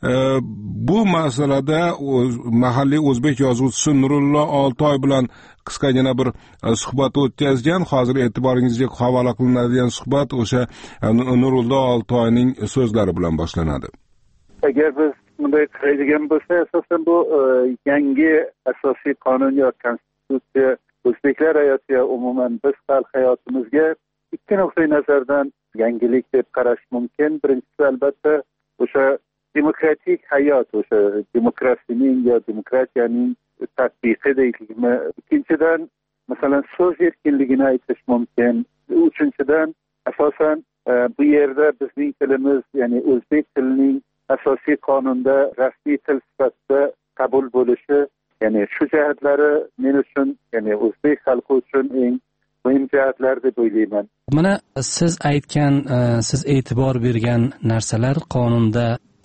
bu masalada mahalliy o'zbek yozuvchisi Nurullo Oltoy bilan qisqagina bir suhbat o'tkazgan. Hozir e'tiboringizga havola qilinadigan suhbat o'sha Nurullo Oltoyning so'zlari bilan boshlanadi. Agar biz bunday qaraydigan bo'lsak, asosan bu yangi asosiy qonun yoki konstitutsiya o'zbeklar hayotiga, umuman biz xalq hayotimizga ikki nuqtai nazardan yangilik deb qarash mumkin. Birinchisi albatta o'sha demokratik hayot, o'sha demokrasiyaning yo demokratiyaning tatbiqi deylikmi. Ikkinchidan masalan so'z erkinligini aytish mumkin. Uchinchidan asosan bu yerda bizning tilimiz, ya'ni o'zbek tilining asosiy qonunda rasmiy til sifatida qabul bo'lishi, ya'ni shu jihatlari men uchun, ya'ni o'zbek xalqi uchun eng muhim jihatlar deb o'ylayman. Mana siz aytgan, siz e'tibor bergan narsalar qonunda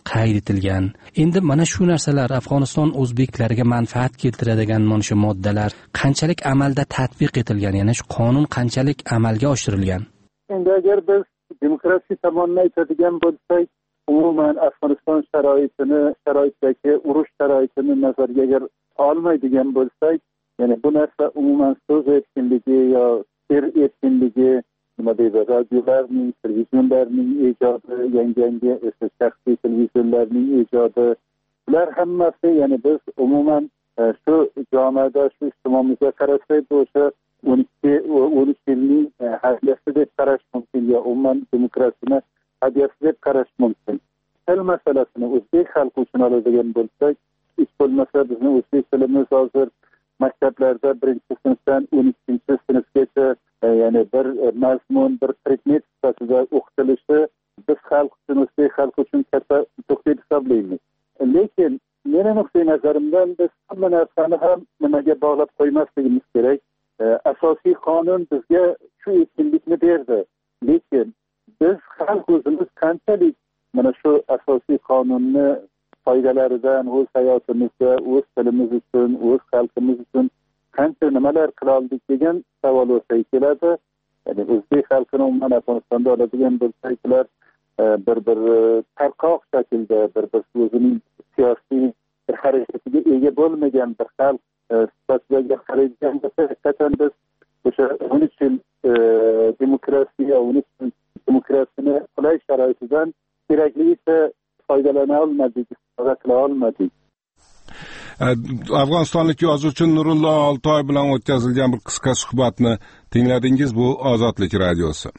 qayd etilgan. Endi mana shu narsalar Afg'oniston o'zbeklariga manfaat keltiradigan mana shu moddalar qanchalik amalda tatbiq etilgan, ya'ni shu qonun qanchalik amalga oshirilgan? Endi agar biz demokrasiya tomonini aytadigan bo'lsak, umuman Afg'oniston sharoitidagi urush sharoitini nazarga agar olmaydigan bo'lsak, ya'ni bu narsa umuman so'z erkinligi yo fikr erkinligi, nima deydi, radiolarning, televizionlarning ijodi, yangi shaxsiy televizionlarning ijodi, bular hammasi, ya'ni biz umuman shu jamoada, shu ijtimoimizga qarasak, o'sha 12 yilning hadyasi deb qarash mumkin, yo umuman demokrasiyani hadyasi deb qarash mumkin. Til masalasini o'zbek xalqi uchun oladigan bo'lsak, hech bo'lmasa bizni o'zbek tilimiz hozir maktablarda 1-sinfdan 12-sinfgacha ya'ni bir mazmun, bir predmet sifatida o'qitilishi biz xalq uchun, o'zbek xalqi uchun katta yutuq deb hisoblaymiz. Lekin meni nuqtai nazarimdan biz hamma narsani ham nimaga bog'lab qo'ymasligimiz kerak. Asosiy qonun bizga shu erkinlikni berdi. Lekin biz xalq o'zimiz qanchalik mana shu asosiy qonunni foydalaridan o'z hayotimizda, o'z tilimiz uchun, o'z xalqimiz uchun qancha nimalar qila oldik degan savol o'rtaga keladi. Ya'ni o'zbek xalqini umuman Afg'onistonda oladigan bo'lsak, ular bir tarqoq shaklda, bir o'zining siyosiy bir harakatiga ega bo'lmagan bir xalq sifatida qaraydigan bo'lsa, haqiqatan biz o'sha 13 yil demokrasiyani qulay sharoitidan kerakligicha foydalana olmadik, istifoda qila olmadik. Afg'onistonlik yozuvchi Nurullo Oltoy bilan o'tkazilgan bir qisqa suhbatni tingladingiz. Bu Ozodlik radiosi.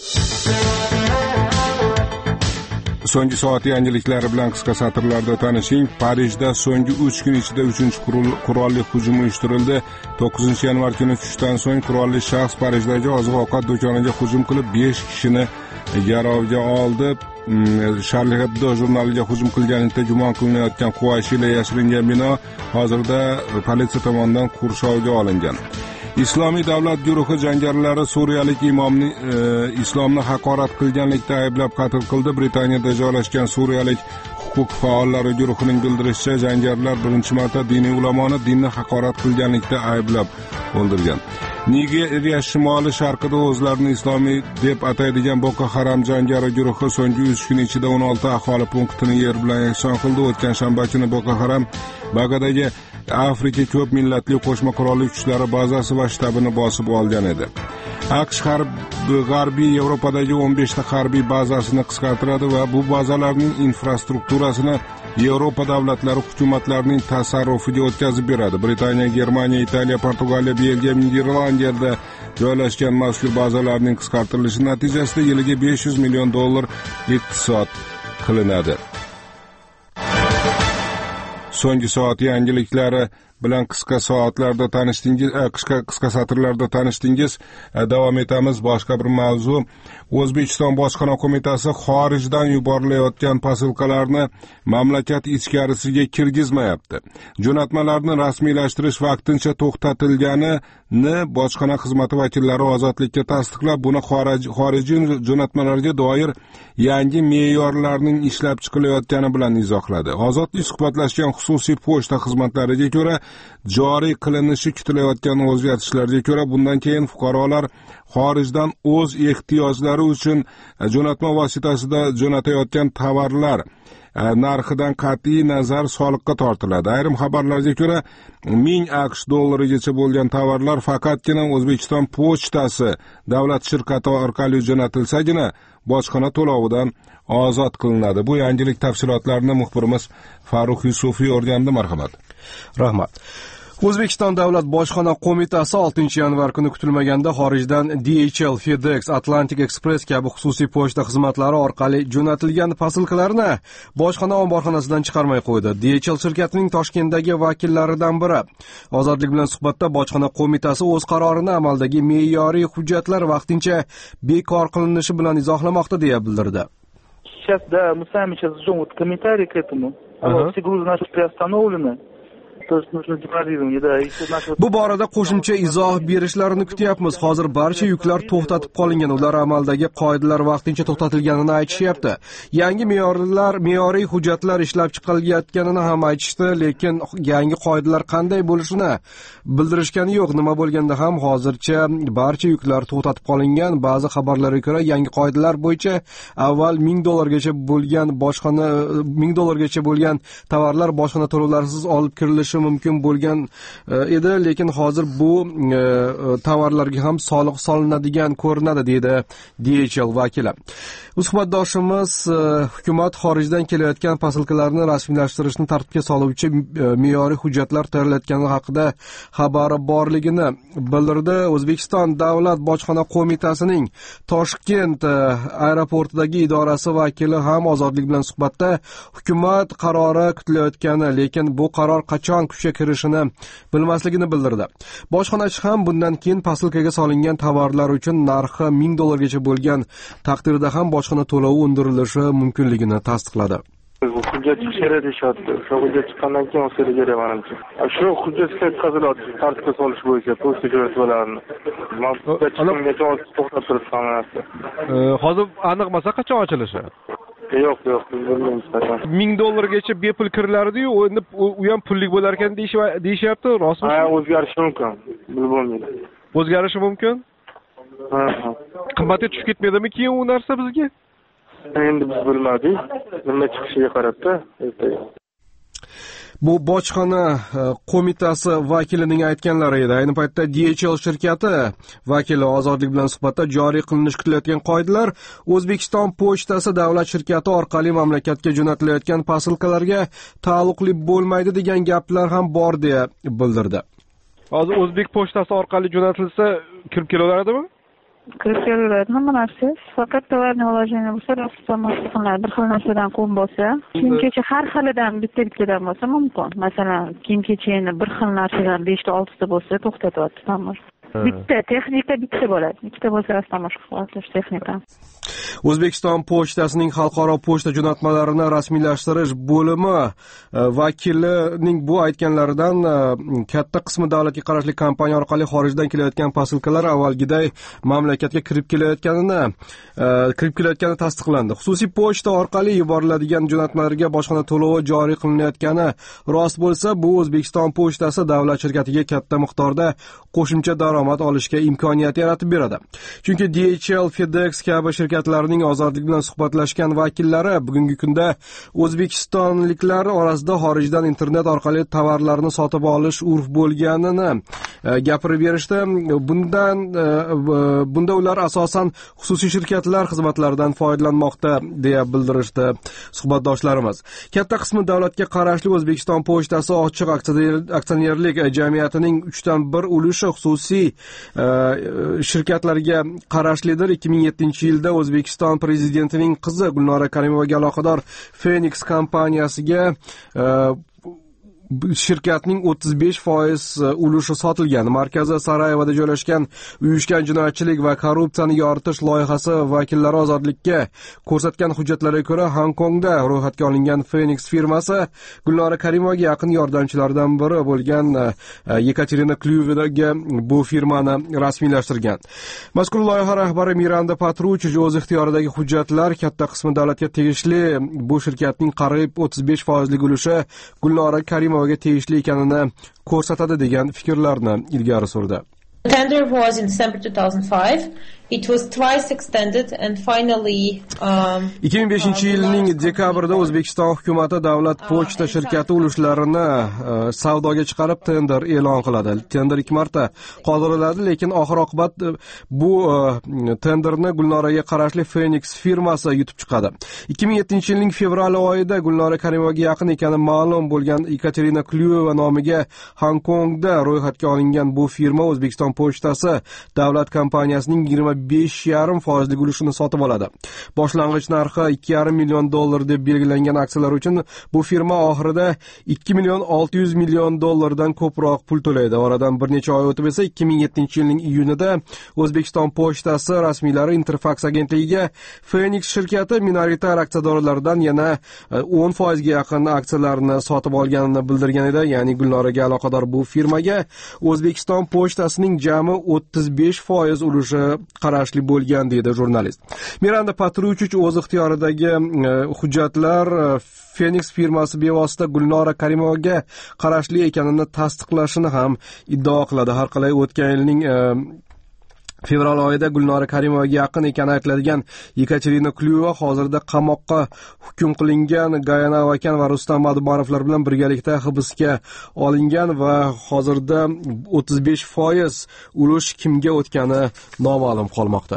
So'nggi soat yangiliklari bilan qisqa satrlarda tanishing. Parijda so'nggi 3 kun ichida 3-qurolli hujum uyushtirildi. 9 yanvar kuni tushdan so'ng qurolli shaxs Parijdagi oziq-ovqat do'koniga hujum qilib 5 kishini garovga oldi. Charlie Hebdo jurnaliga hujum qilganlikda gumon qilinayotgan quvashi ile yashiringan bino hozirda politsiya tomonidan qurshovga olingan. Islomiy davlat guruhi jangarilari suriyalik imomni islomni haqorat qilganlikda ayblab qatl qildi. Britaniyada joylashgan suriyalik huquq faollari guruhining bildirishicha, jangarilar birinchi marta diniy ulamoni dinni haqorat qilganlikda ayblab o'ldirgan. Nigeriya shimoli sharqida o'zlarini islomiy deb ataydigan Boko Haram jangari guruhi so'nggi 3 kun ichida 16 aholi punktini yer bilan yakson qildi. O'tgan shanba kuni Boko Haram Bagadagi Afrika ko'p millatli qo'shma qurolli kuchlari bazasi va shtabini bosib olgan edi. AQSh G'arbiy Yevropadagi 15 ta harbiy bazasini qisqartiradi va bu bazalarning infrastrukturasini Yevropa davlatlari hukumatlarining tasarrufiga o'tkazib beradi. Britaniya, Germaniya, Italiya, Portugaliya, Belgiya, Niderlandiyada joylashgan mazkur bazalarning qisqartirilishi natijasida yiliga $500 million iqtisod qilinadi. So'nggi soat yangiliklari bilan qisqa satrlarda tanishdingiz. Davom etamiz. Boshqa bir mavzu. O'zbekiston Bojxona qo'mitasi xorijdan yuborilayotgan posilkalarni mamlakat ichkarisiga kirgizmayapti. Jo'natmalarni rasmiylashtirish vaqtincha to'xtatilganini bojxona xizmati vakillari Ozodlikka tasdiqlab, buni xorijiy jo'natmalarga doir yangi me'yorlarning ishlab chiqilayotgani bilan izohladi. Ozodlik suhbatlashgan xususiy pochta xizmatlariga ko'ra, joriy qilinishi kutilayotgan o'zgartishlarga ko'ra, bundan keyin fuqarolar xorijdan o'z ehtiyojlari uchun jo'natma vositasida jo'natayotgan tovarlar narxidan qat'iy nazar soliqqa tortiladi. Ayrim xabarlarga ko'ra, $1000 bo'lgan tovarlar faqatgina O'zbekiston pochtasi davlat shirkati orqali jo'natilsagina bojxona to'lovidan ozod qilinadi. Bu yangilik tafsilotlarini muxbirimiz Farruh Yusufiy o'rgandi. Marhamat. Rahmat. O'zbekiston Davlat Bojxona qo'mitasi 6 yanvar kuni kutilmaganda xorijdan DHL, FedEx, Atlantic Express kabi xususiy pochta xizmatlari orqali jo'natilgan posilkalarni bojxona omborxonasidan chiqarmay qo'ydi. DHL shirkatining Toshkentdagi vakillaridan biri Ozodlik bilan suhbatda bojxona qo'mitasi o'z qarorini amaldagi me'yoriy hujjatlar vaqtincha bekor qilinishi bilan izohlamoqda deya bildirdi. Сейчас, да, мы сами сейчас ждем комментарий к этому. Все грузы наши приостановлены. Bu borada qo'shimcha izoh berishlarini kutyapmiz. Hozir barcha yuklar to'xtatib qolingan. Ular amaldagi qoidalar vaqtincha to'xtatilganini aytishyapti. Yangi me'yoriy hujjatlar ishlab chiqilayotganini ham aytishdi, lekin yangi qoidalar qanday bo'lishini bildirishgani yo'q. Nima bo'lganda ham hozircha barcha yuklar to'xtatib qolingan. Ba'zi xabarlarga ko'ra, yangi qoidalar bo'yicha avval $1000 bo'lgan bo'lgan tovarlar bojxona to'lovlarisiz olib kirilishi mumkin bo'lgan edi, lekin hozir bu tovarlarga ham soliq solinadigan ko'rinadi, dedi DHL vakili. Suhbatdoshimiz hukumat xorijdan kelayotgan posilkalarni rasmiylashtirishni tartibga soluvchi me'yoriy hujjatlar tayyorlayotgani haqida xabari borligini bildirdi. O'zbekiston Davlat bojxona qo'mitasining Toshkent aeroportidagi idorasi vakili ham Ozodlik bilan suhbatda hukumat qarori kutilayotgani, lekin bu qaror qachon kuchga kirishini bilmasligini bildirdi. Bojxonachi ham bundan keyin posilkaga solingan tovarlar uchun narxi $1000 bo'lgan taqdirda ham bojxona to'lovi undirilishi mumkinligini tasdiqladi. Hujjat chiqishga deyishyapti. Shu hujjat chiqqandan keyin o'sirish kerak menimcha. Shu hujjatga o'tkaziladi tartibga solish bo'yicha pochta jo'natmalarni. Hujjat chiqqangacha to'xtab turibdi hammasi. Hozir aniq emas, qachon ochilishi? Yo'q, bilmaymiz qachon. $1000gacha bepul kirilardi-yu, endi u ham pullik bo'lar ekan deyishyapti, rostmi? Ha, o'zgarishi mumkin. Bilmayman. O'zgarishi mumkin? Ha. Qimmatga tushib ketmaydimi keyin u narsa bizga? Endi biz bilmadik. Nima chiqishiga qarab-da, ertaga. Bu bojxona qo'mitasi vakilining aytganlari edi. Ayni paytda DHL shirkati vakili Ozodlik bilan suhbatda joriy qilinishi kutilayotgan qoidalar O'zbekiston pochtasi davlat shirkati orqali mamlakatga jo'natilayotgan posilkalarga taalluqli bo'lmaydi degan gaplar ham bor deya bildirdi. Hozir O'zbek pochtasi orqali jo'natilsa kirib kelaveradimi? Kirib kelaveradi, nima narsa? Faqat tovarni olajani bo'lsa, rasmlar bir xil narsadan qo'm bo'lsa, kiyim-kechak har xilidan bitta-bittadan bo'lsa mumkin. Masalan, kiyim-kechakni bir xil narsadan 5 ta 6 ta bo'lsa to'xtatadi ta'mir. Bitta texnika bitta bo'ladi. Ikkita bo'lsa rastamashq qilasiz texnika. O'zbekiston pochtasining xalqaro pochta jo'natmalarini rasmiylashtirish bo'limi vakilining bu aytganlaridan katta qismi davlatga qarashli kompaniya orqali xorijdan kelayotgan posilkalar avvalgiday mamlakatga kirib kelayotgani tasdiqlandi. Xususiy pochta orqali yuboriladigan jo'natmalarga bojxona to'lovi joriy qilinayotgani rost bo'lsa, bu O'zbekiston pochtasi davlat shirkatiga katta miqdorda qo'shimcha daromad olishga imkoniyat yaratib beradi. Chunki DHL, FedEx kabi shirkatlarning Ozodlik bilan suhbatlashgan vakillari bugungi kunda o'zbekistonliklar orasida xorijdan internet orqali tovarlarni sotib olish urf bo'lganini gapirib berishdi. Bunda ular asosan xususiy shirkatlar xizmatlaridan foydalanmoqda deya bildirishdi suhbatdoshlarimiz. Katta qismi davlatga qarashli O'zbekiston pochtasi ochiq aksionerlik jamiyatining 3/1 ulushi xususiy shirkatlarga qarashlidir. 2007-yilda O'zbekiston prezidentining qizi Gulnora Karimovaga aloqador Phoenix kompaniyasiga shirkatning 35% ulushi sotilgan. Markazi Sarayevoda joylashgan uyushgan jinoyatchilik va korrupsiyani yoritish loyihasi vakillari Ozodlikka ko'rsatgan hujjatlarga ko'ra, Hong Kongda ro'yxatga olingan Phoenix firmasi Gulnora Karimovaga yaqin yordamchilaridan biri bo'lgan Yekaterina Klyuvaga bu firmani rasmiylashtirgan. Mazkur loyiha rahbari Miranda Patruchich o'z ixtiyoridagi hujjatlar katta qismi davlatga tegishli bu shirkatning qariyb 35% ulushi Gulnora Karimova tegishli ekanini ko'rsatadi degan fikrlarni ilgari surdi. The tender was in December 2005. It was twice extended and finally 2005-yilning dekabrida O'zbekiston hukumati davlat pochta shirkati ulushlarini savdoga chiqarib tender e'lon qiladi. Tender 2 marta qoldiriladi, lekin oxir-oqibat bu tenderni Gulnoraga qarashli Phoenix firmasi yutib chiqadi. 2007-yilning fevral oyida Gulnora Karimovaga yaqin ekani ma'lum bo'lgan Yekaterina Klyuva nomiga Hong Kongda ro'yxatga olingan bu firma O'zbekiston pochtasi davlat kompaniyasining 5,5% ulushini sotib oladi. Boshlang'ich narxi $2,5 million deb belgilangan aksiyalar uchun bu firma oxirida $2,600 million dan ko'proq pul to'laydi. Oradan bir necha oy o'tib esa 2007-yilning iyunida O'zbekiston pochtasi rasmiylari Interfax agentligiga Phoenix shirkati minoritar aksiyadorlardan yana 10% ga yaqin aksiyalarni sotib olganini bildirgan edi. Ya'ni Gulnoraga aloqador bu firmaga O'zbekiston pochtasining jami 35% ulushi qarashli bo'lgan deydi jurnalist. Miranda Patruchich o'z ixtiyoridagi hujjatlar Phoenix firmasi bevosita Gulnora Karimovaga qarashli ekanini tasdiqlashini ham iddao qiladi. Har qalay o'tgan yilning fevral oyida Gulnora Karimovaga yaqin ekani aytiladigan Yekaterina Klyuva hozirda qamoqqa hukm qilingan Gayana Avakan va Rustam Madubanovlar bilan birgalikda hibsga olingan va hozirda 35% ulush kimga o'tgani noma'lum qolmoqda.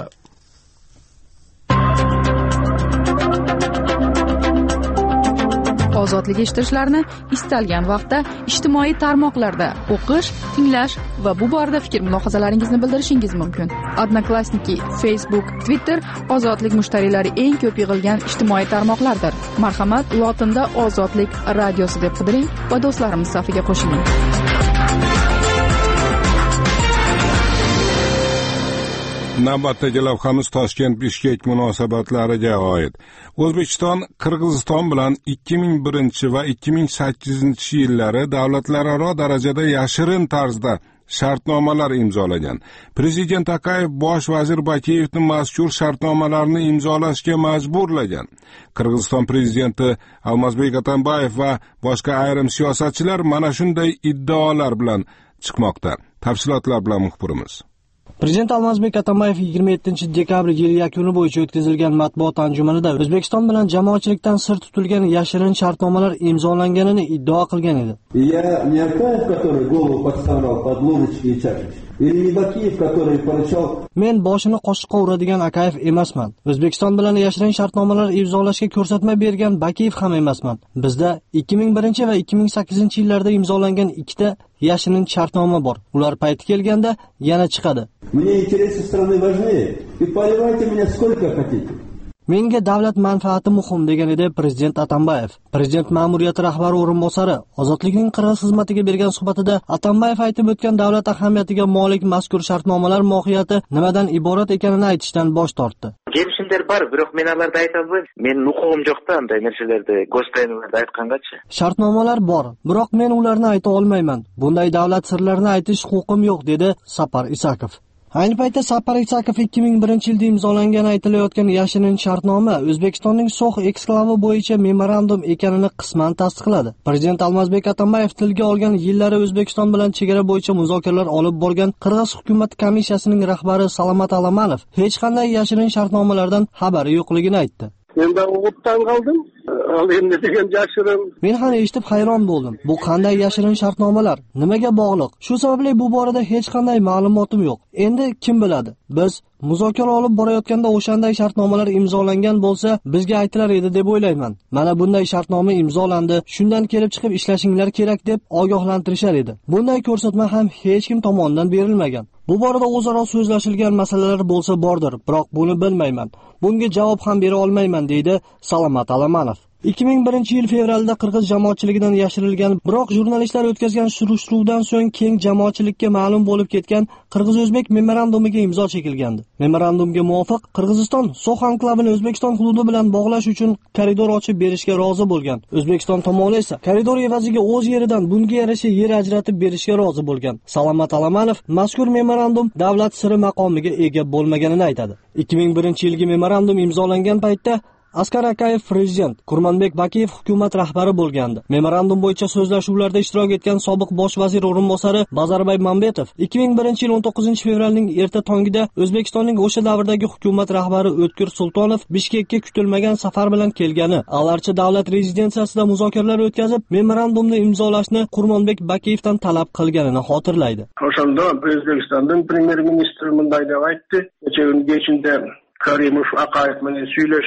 Ozodlik eshitishlarini istalgan vaqtda ijtimoiy tarmoqlarda o'qish, tinglash va bu borada fikr-mulohazalaringizni bildirishingiz mumkin. Odnoklassniki, Facebook, Twitter ozodlik mushtariylari eng ko'p yig'ilgan ijtimoiy tarmoqlardir. Marhamat, lotinda Ozodlik radiosi deb qidiring va do'stlarimiz safiga qo'shiling. Navbatdagi lavhamiz Toshkent-Bishkek munosabatlariga oid. O'zbekiston Qirg'iziston bilan 2001 va 2008 yillari davlatlararo darajada yashirin tarzda shartnomalar imzolagan. Prezident Tokayev bosh vazir Bakiyevni mazkur shartnomalarni imzolashga majburlagan. Qirg'iziston prezidenti Almazbek Atambayev va boshqa ayrim siyosatchilar mana shunday iddaolar bilan chiqmoqda. Tafsilotlar bilan muxbirimiz. Prezident Almazbek Atambayev 27 dekabr yil yakuni bo'yicha o'tkazilgan matbuot anjumanida O'zbekiston bilan jamoatchilikdan sir tutilgan yashirin shartnomalar imzolanganini iddao qilgan edi. Я не Акаев, который голову подставлял под ложечки и чашечки. Или не Бакиев, который поручал. Men boshini qoshiqqa uradigan Akayev emasman. O'zbekiston bilan yashirin shartnomalar imzolashga ko'rsatma bergan Bakiyev ham emasman. Bizda 2001 va 2008 yillarda imzolangan ikkita yashirin shartnoma bor. Ular payti kelganda yana chiqadi. Мне интересы страны важнее. И поливайте меня сколько хотите. Menga davlat manfaati muhim degan edi prezident Atambayev. Prezident ma'muriyati rahbari o'rinbosari Ozodlikning qirg'iz xizmatiga bergan suhbatida Atambayev aytib o'tgan davlat ahamiyatiga molik mazkur shartnomalar mohiyati nimadan iborat ekanini aytishdan bosh tortdi. Kelishimlar bor, biroq men ularni ayta olmayman. Men huquqim yo'q-da bunday narsalarni go'shtayinlarda aytgangacha. Shartnomalar bor, biroq men ularni ayta olmayman. Bunday davlat sirlarini aytish huquqim yo'q dedi Sapar Isakov. Ayni paytda Sapar Isakov 2001 yilda imzolangan aytilayotgan yashirin shartnoma O'zbekistonning So'x eksklavi bo'yicha memorandum ekanini qisman tasdiqladi. Prezident Almazbek Atambayev tilga olgan yillari O'zbekiston bilan chegara bo'yicha muzokaralar olib borgan Qirg'iz hukumat komissiyasining rahbari Salomat Alamanov hech qanday yashirin shartnomalardan xabari yo'qligini aytdi. Men o'tdan qoldim. Al endi degan yashirin. Men ham eshitib hayron bo'ldim. Bu qanday yashirin shartnomalar? Nimaga bog'liq? Shu sababli bu borada hech qanday ma'lumotim yo'q. Endi kim biladi? Biz muzokara olib borayotganda o'shanday shartnomalar imzolangan bo'lsa, bizga aytilar edi deb o'ylayman. Mana bunday shartnoma imzolandi, shundan kelib chiqib ishlashinglar kerak deb ogohlantirishar edi. Bunday ko'rsatma ham hech kim tomonidan berilmagan. Bu borada o'zaro so'zlashilgan masalalar bo'lsa bordir, biroq buni bilmayman. Bunga javob ham bera olmayman deydi Salomat Alamanov. 2001 yil fevralda qirg'iz jamoatchiligidan yashirilgan, biroq jurnalistlar o'tkazgan surishtiruvdan so'ng keng jamoatchilikka ma'lum bo'lib ketgan Qirg'iz-O'zbek memorandumiga imzo chekilgandi. Memorandumga muvofiq Qirg'iziston So'x anklavini O'zbekiston hududi bilan bog'lash uchun koridor ochib berishga rozi bo'lgan. O'zbekiston tomoni esa koridor evaziga o'z yeridan bunga yarasha yer ajratib berishga rozi bo'lgan. Salomat Alamanov mazkur memorandum davlat siri maqomiga ega bo'lmaganini aytadi. 2001 yilgi memorandum imzolangan paytda Askar Akayev prezident, Kurmanbek Bakiyev hukumat rahbari bo'lgandi. Memorandum bo'yicha so'zlashuvlarda ishtirok etgan sobiq bosh vazir o'rinbosari Bazarbay Mambetov 2001 yil 19 fevralning erta tongida O'zbekistonning o'sha davrdagi hukumat rahbari O'tkir Sultonov Bishkekka kutilmagan safar bilan kelgani, Alarchi davlat rezidensiyasida muzokaralar o'tkazib, memorandumni imzolashni Kurmanbek Bakiyevdan talab qilganini xotirlaydi. O'shanda O'zbekistonning premyer-ministri bunday deb aytdi. Kecha kechida Karimov Akayev bilan suylashib,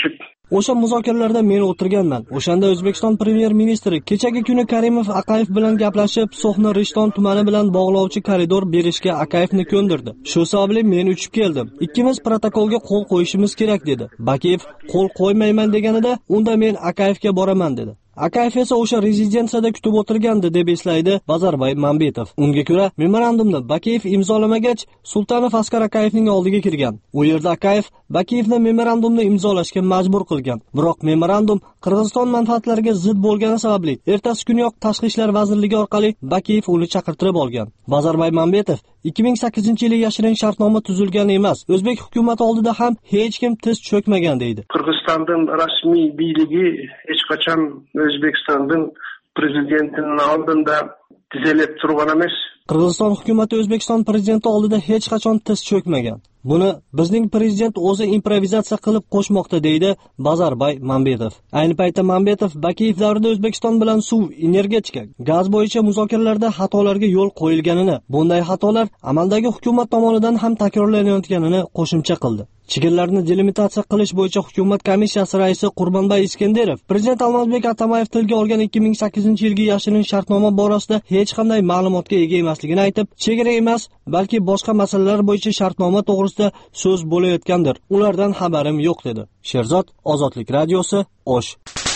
O'sha muzokaralarda men o'tirganman. O'shanda O'zbekiston premyer ministri kechagi kuni Karimov Aqayev bilan gaplashib, So'xni Rishton tumani bilan bog'lovchi koridor berishga Aqayevni ko'ndirdi. Shu sababli men uchib keldim. Ikkimiz protokolga qo'l qo'yishimiz kerak dedi. Bakiyev qo'l qo'ymayman deganida, unda men Aqayevga boraman dedi. Aqayev esa o'sha rezidensiyada kutib o'tirgandi deb eslaydi Bazarbay Mambetov. Unga ko'ra, memorandumni Bakiyev imzolamagach, Sultanov Asqar Aqayevning oldiga kirgan. U yerda Aqayev Bakiyevni memorandumni imzolashga majbur qilgan. Biroq memorandum Qirg'iziston manfaatlariga zid bo'lgani sababli ertasi kuniyoq Tashqi ishlar vazirligi orqali Bakiyev uni chaqirtirib olgan. Bazarbay Mambetov 2008-yili yashirin shartnoma tuzilgan emas. O'zbek hukumati oldida ham hech kim tiz cho'kmagan deydi. Qirg'izistonning rasmiy biyligi hech qachon O'zbekistonning prezidentining oldida tizilib turgan emas. Qirg'iziston hukumati O'zbekiston prezidenti oldida hech qachon tiz cho'kmagan. Buni bizning prezident o'zi improvizatsiya qilib qo'shmoqda deydi Bazarbay Mambetov. Ayni paytda Mambetov Bakiyev davrida O'zbekiston bilan suv, energetika, gaz bo'yicha muzokaralarda xatolarga yo'l qo'yilganini, bunday xatolar amaldagi hukumat tomonidan ham takrorlanayotganini qo'shimcha qildi. Chegaralarni delimitatsiya qilish bo'yicha hukumat komissiyasi raisi Qurbonbay Iskenderov prezident Almazbek Atamayev tilga olgan 2008-yilgi yashirin shartnoma borasida hech qanday ma'lumotga ega emasligini aytib, chegara emas, balki boshqa masalalar bo'yicha shartnoma to'g'risida so'z bo'layotgandir. Ulardan xabarim yo'q dedi. Sherzod, Ozodlik radiosi, O'sh.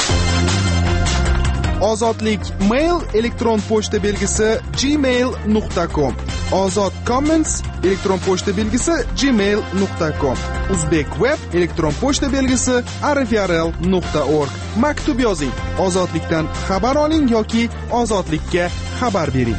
Ozodlik mail elektron pochta belgisi gmail.com. Ozod Comments elektron pochta belgisi gmail.com. Uzbek web elektron pochta belgisi rfrl.org. Maktub yozing. Ozodlikdan xabar oling yoki ozodlikka xabar bering.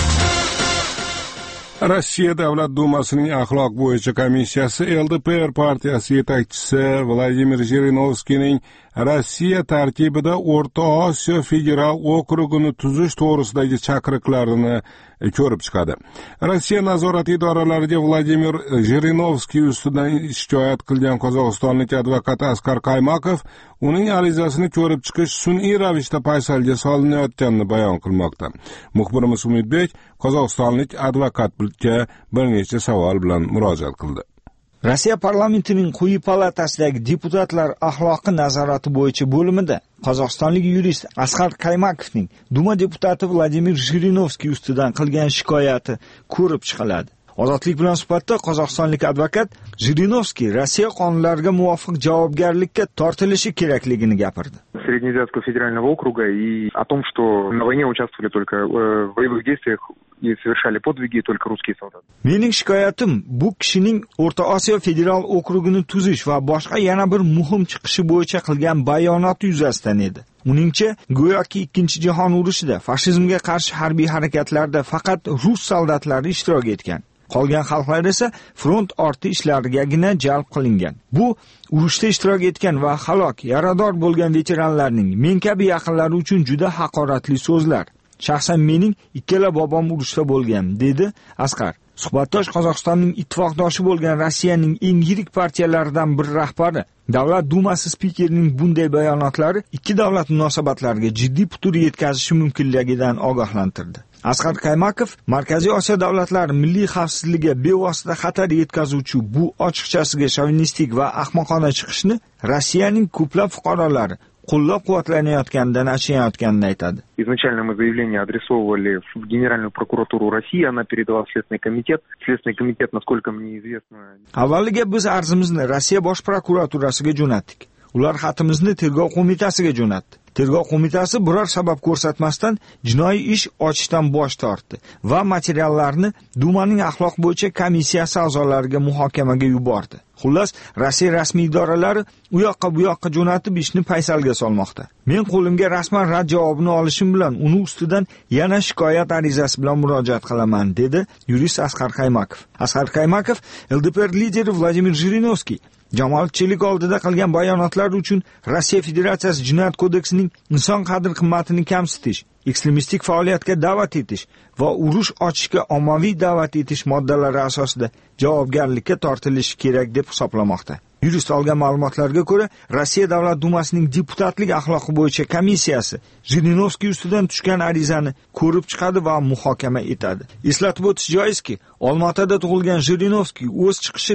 Rossiya Davlat dumasining axloq bo'yicha komissiyasi LDPR partiyasi yetakchisi Vladimir Jirinovskiyning Rossiya tarkibida O'rta Osiyo federal okrugini tuzish to'g'risidagi chaqiriqlarini ko'rib chiqadi. Rossiya nazorat idoralariga Vladimir Jirinovskiy ustidan shikoyat qilgan qozog'istonlik advokat Asqar Qaymakov uning arizasini ko'rib chiqish sun'iy ravishda paysalga solinayotganini bayon qilmoqda. Muxbirimiz Umidbek qozog'istonlik advokatga bir necha savol bilan murojaat qildi. Rossiya parlamentining quyi palatasidagi deputatlar axloqi nazorati bo'yicha bo'limida qozog'istonlik yurist Asqar Qaymakovning Duma deputati Vladimir Jirinovskiy ustidan qilgan shikoyati ko'rib chiqiladi. Ozodlik bilan suhbatda qozog'istonlik advokat Jirinovskiy Rossiya qonunlariga muvofiq javobgarlikka tortilishi kerakligini gapirdi. Среднеазиатского федерального округа и о том, что на войне участвовали только в боевых действиях и совершали подвиги только русские солдаты. Mening shikoyatim bu kishining O'rta Osiyo federal okrugini tuzish va boshqa yana bir muhim chiqishi bo'yicha qilgan bayonoti yuzasidan edi. Uningcha, go'yoki 2-jahon urushida fashizmga qarshi harbiy harakatlarda faqat rus soldatlari ishtirok etgan. Qolgan xalqlar esa front orti ishlarigagina jalb qilingan. Bu urushda ishtirok etgan va halok, yarador bo'lgan veteranlarning men kabi yaqinlari uchun juda haqoratli so'zlar. Shaxsan mening ikkala bobom urushda bo'lgan, dedi Asqar. Suhbatdosh Qozog'istonning ittifoqdoshi bo'lgan Rossiyaning eng yirik partiyalaridan bir rahbari Davlat dumasi spikerining bunday bayonotlari ikki davlat munosabatlariga jiddiy putur yetkazishi mumkinligidan ogohlantirdi. Asqar Qaymakov Markaziy Osiyo davlatlari milliy xavfsizligiga bevosita xatar yetkazuvchi bu ochiqchasiga shovinistik va ahmoqona chiqishni Rossiyaning ko'plab fuqarolari qo'llab-quvvatlanayotganidan achinayotganini aytadi. Изначально мы заявление адресовывали в Генеральную прокуратуру России, она передала в Следственный комитет. Следственный комитет, насколько мне известно... Avvaliga biz arzimizni Rossiya bosh prokuraturasiga jo'natdik. Ular xatimizni Tergov qo'mitasiga jo'natdi. Tergov qo'mitasi biror sabab ko'rsatmasdan jinoiy ish ochishdan bosh tortdi va materiallarni Dumaning axloq bo'yicha komissiyasi a'zolariga muhokamaga yubordi. Xullas, Rossiya rasmiy idoralari u yoqqa bu yoqqa jo'natib ishni paysalga solmoqda. Men qo'limga rasman rad javobini olishim bilan uni ustidan yana shikoyat arizasi bilan murojaat qilaman, dedi yurist Asqar Qaymakov. Asqar Qaymakov LDPR lideri Vladimir Jirinovskiy jamoatchilik oldida qilgan bayonotlar uchun Rossiya Federatsiyasi Jinoyat kodeksining inson qadr-qimmatini kamsitish, ekstremistik faoliyatga da'vat etish va urush ochishga ommaviy da'vat etish moddalari asosida javobgarlikka tortilishi kerak deb hisoblamoqda. Yurist olgan ma'lumotlarga ko'ra, Rossiya Davlat dumasining deputatlik axloqi bo'yicha komissiyasi Jirinovskiy ustidan tushgan arizani ko'rib chiqadi va muhokama etadi. Eslatib o'tish joizki, Olmaotada tug'ilgan Jirinovskiy o'z chiqishida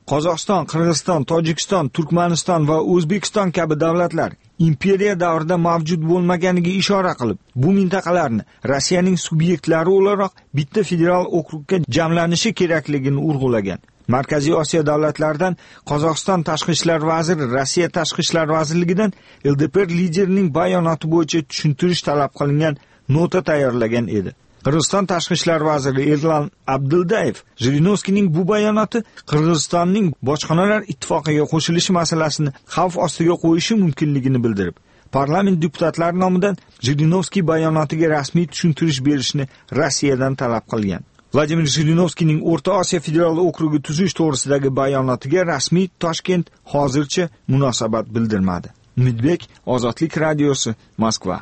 Qozog'iston, Qirg'iziston, Tojikiston, Turkmaniston va O'zbekiston kabi davlatlar imperiya davrida mavjud bo'lmaganiga ishora qilib, bu mintaqalarni Rossiyaning subyektlari o'laroq bitta federal okrugga jamlanishi kerakligini urg'ulagan. Markaziy Osiyo davlatlaridan Qozog'iston tashqi ishlar vaziri Rossiya tashqi ishlar vazirligidan LDPR liderining bayonoti bo'yicha tushuntirish talab qilingan nota tayyorlagan edi. Qirg'iziston tashqi ishlar vaziri Erlan Abduldayev Jirinovskiyning bu bayonoti Qirg'izistonning bojxonalar ittifoqiga qo'shilishi masalasini xavf ostiga qo'yishi mumkinligini bildirib, parlament deputatlari nomidan Jirinovskiy bayonotiga rasmiy tushuntirish berishni Rossiyadan talab qilgan. Vladimir Jirinovskiyning O'rta Osiyo federal okrugi tuzish to'g'risidagi bayonotiga rasmiy Toshkent hozircha munosabat bildirmadi. Umidbek, Ozodlik radiosi, Moskva.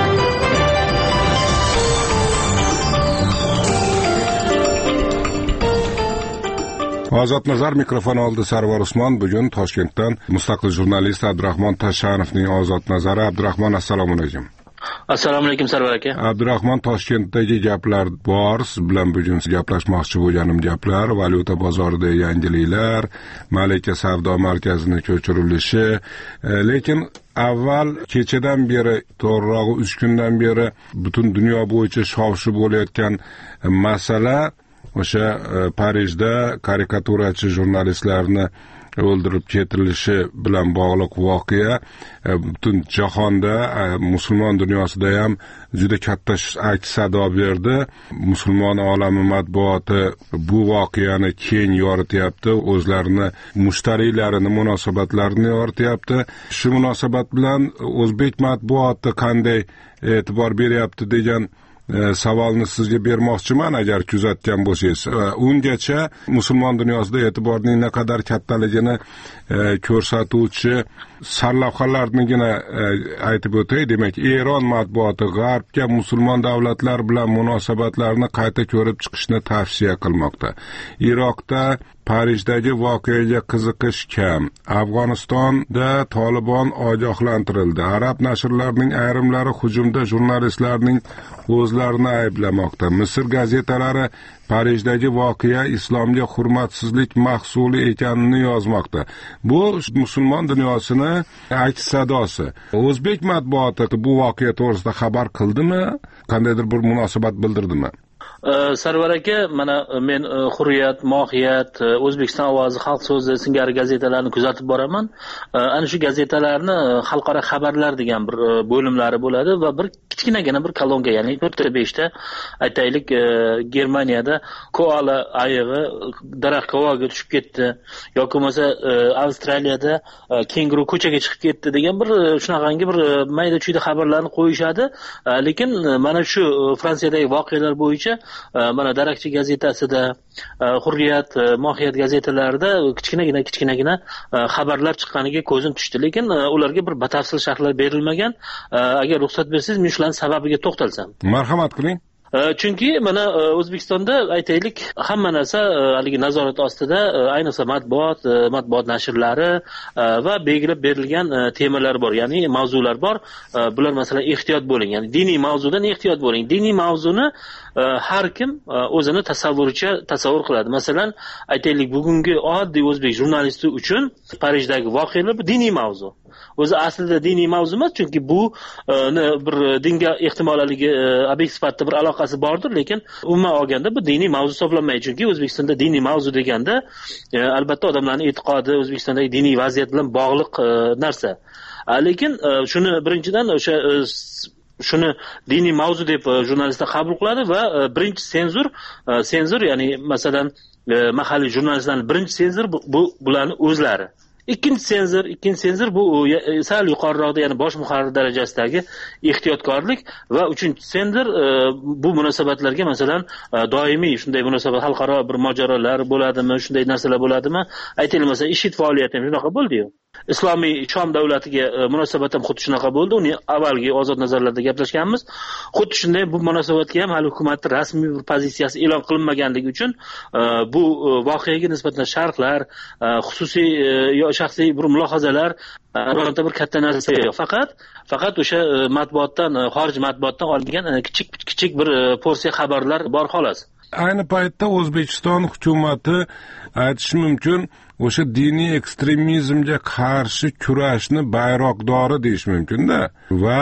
Ozod nazar mikrofon oldi Sarvar Usmon. Bugun Toshkentdan mustaqil jurnalist Abdurahmon Tashanovning Ozod nazari. Abdurahmon, assalomu alaykum. Assalomu alaykum Sarvar aka. Abdurahmon, Toshkentdagi gaplar bor. Siz bilan bugun gaplashmoqchi bo'lganim gaplar, valyuta bozorida yangiliklar, Malika savdo markazining ko'chirilishi, lekin avval kechadan beri, to'g'rirog'i 3 kundan beri butun dunyo bo'yicha shov-shuv bo'layotgan masala o'sha Parijda karikaturachi jurnalistlarni o'ldirib ketilishi bilan bog'liq voqea butun jahonda, musulmon dunyosida ham juda katta aks sado berdi. Musulmon olami matbuoti bu voqeani keng yorityapti, o'zlarini mushtariylarini, munosabatlarini yorityapti. Shu munosabat bilan o'zbek matbuoti qanday e'tibor beryapti degan savolni sizga bermoqchiman. Agar kuzatgan bo'lsangiz, ungacha musulmon dunyosida e'tiborning naqadar kattaligini ko'rsatuvchi sarlavhalarnigina aytib o'tay. Demak, Eron matbuoti G'arbga musulmon davlatlar bilan munosabatlarni qayta ko'rib chiqishni tavsiya qilmoqda. Iroqda Parijdagi voqeaga qiziqish kam. Afg'onistonda Tolibon ogohlantirildi. Arab nashrlarining ayrimlari hujumda jurnalistlarning o'zlarini ayblamoqda. Misr gazetalari Parijdagi voqea islomga hurmatsizlik mahsuli ekanini yozmoqda. Bu musulmon dunyosini aks sadosi. O'zbek matbuoti bu voqea to'g'risida xabar qildimi? Qandaydir bir munosabat bildirdimi? Sarvar aka, mana men Hurriyat, Mohiyat, O'zbekiston ovozi, Xalq so'zi singari gazetalarni kuzatib boraman. Ana shu gazetalarni xalqaro xabarlar degan bir bo'limlari bo'ladi va bir kichkinagina bir kolonka, ya'ni 4-5 ta aytaylik, Germaniyada koala ayig'i daraxt kovaga tushib ketdi yoki bo'lmasa Avstraliyada kenguru ko'chaga chiqib ketdi degan bir shunaqangi bir mayda-chuyda xabarlarni qo'yishadi. Lekin mana shu Fransiyadagi voqealar bo'yicha mana Darakchi gazetasida, Hurriyat, Mohiyat gazetalarida kichkinagina xabarlar chiqqaniga ko'zim tushdi. Lekin ularga bir batafsil sharhlar berilmagan. Agar ruxsat bersangiz, men shularning sababiga to'xtalsam. Marhamat qiling. Chunki mana O'zbekistonda aytaylik hamma narsa haligi nazorat ostida, ayniqsa matbuot nashrlari va belgilab berilgan temalar bor, ya'ni mavzular bor. Bular masalan ehtiyot bo'ling, ya'ni diniy mavzudan ehtiyot bo'ling. Diniy mavzuni har kim o'zini tasavvur qiladi. Masalan, aytaylik bugungi oddiy o'zbek jurnalisti uchun Parijdagi voqealar bu diniy mavzu. O'zi aslida diniy mavzu emas, chunki bu bir dinga ehtimoligi obyekt sifatida bir aloqasi bordir, lekin umuman olganda bu diniy mavzu hisoblanmaydi. Chunki O'zbekistonda diniy mavzu deganda albatta odamlarning e'tiqodi, O'zbekistondagi diniy vaziyat bilan bog'liq narsa. Lekin shuni birinchidan shuni diniy mavzu deb jurnalistlar qabul qiladi va birinchi senzur, ya'ni masalan mahalliy jurnalistlarning birinchi senzur bularning o'zlari. Ikkinchi senzor bu sal yuqoriroqda, ya'ni bosh muharrir darajasidagi ehtiyotkorlik va uchinchi senzor bu munosabatlarga masalan doimiy shunday munosabat, xalqaro bir mojarolar bo'ladimi, shunday narsalar bo'ladimi? Aytaylik, masalan, IShID faoliyati ham shunaqa bo'ldi-yu. Islomiy Shom davlatiga munosabat ham xuddi shunaqa bo'ldi. Uni avvalgi ozod nazarlarda gaplashganmiz. Xuddi shunday bu munosabatga ham hali hukumatning rasmiy bir pozitsiyasi e'lon qilinmaganligi uchun bu voqeaga nisbatan sharhlar, xususiy shaxsiy bir mulohazalar, bironta bir katta narsa yo'q. Faqat o'sha matbuotdan, xorij matbuotdan olingan kichik bir porsiya xabarlar bor xolos. Ayni paytda O'zbekiston hukumati aytish mumkin, o'sha diniy ekstremizmga qarshi kurashni bayroqdori deyish mumkin-da. Va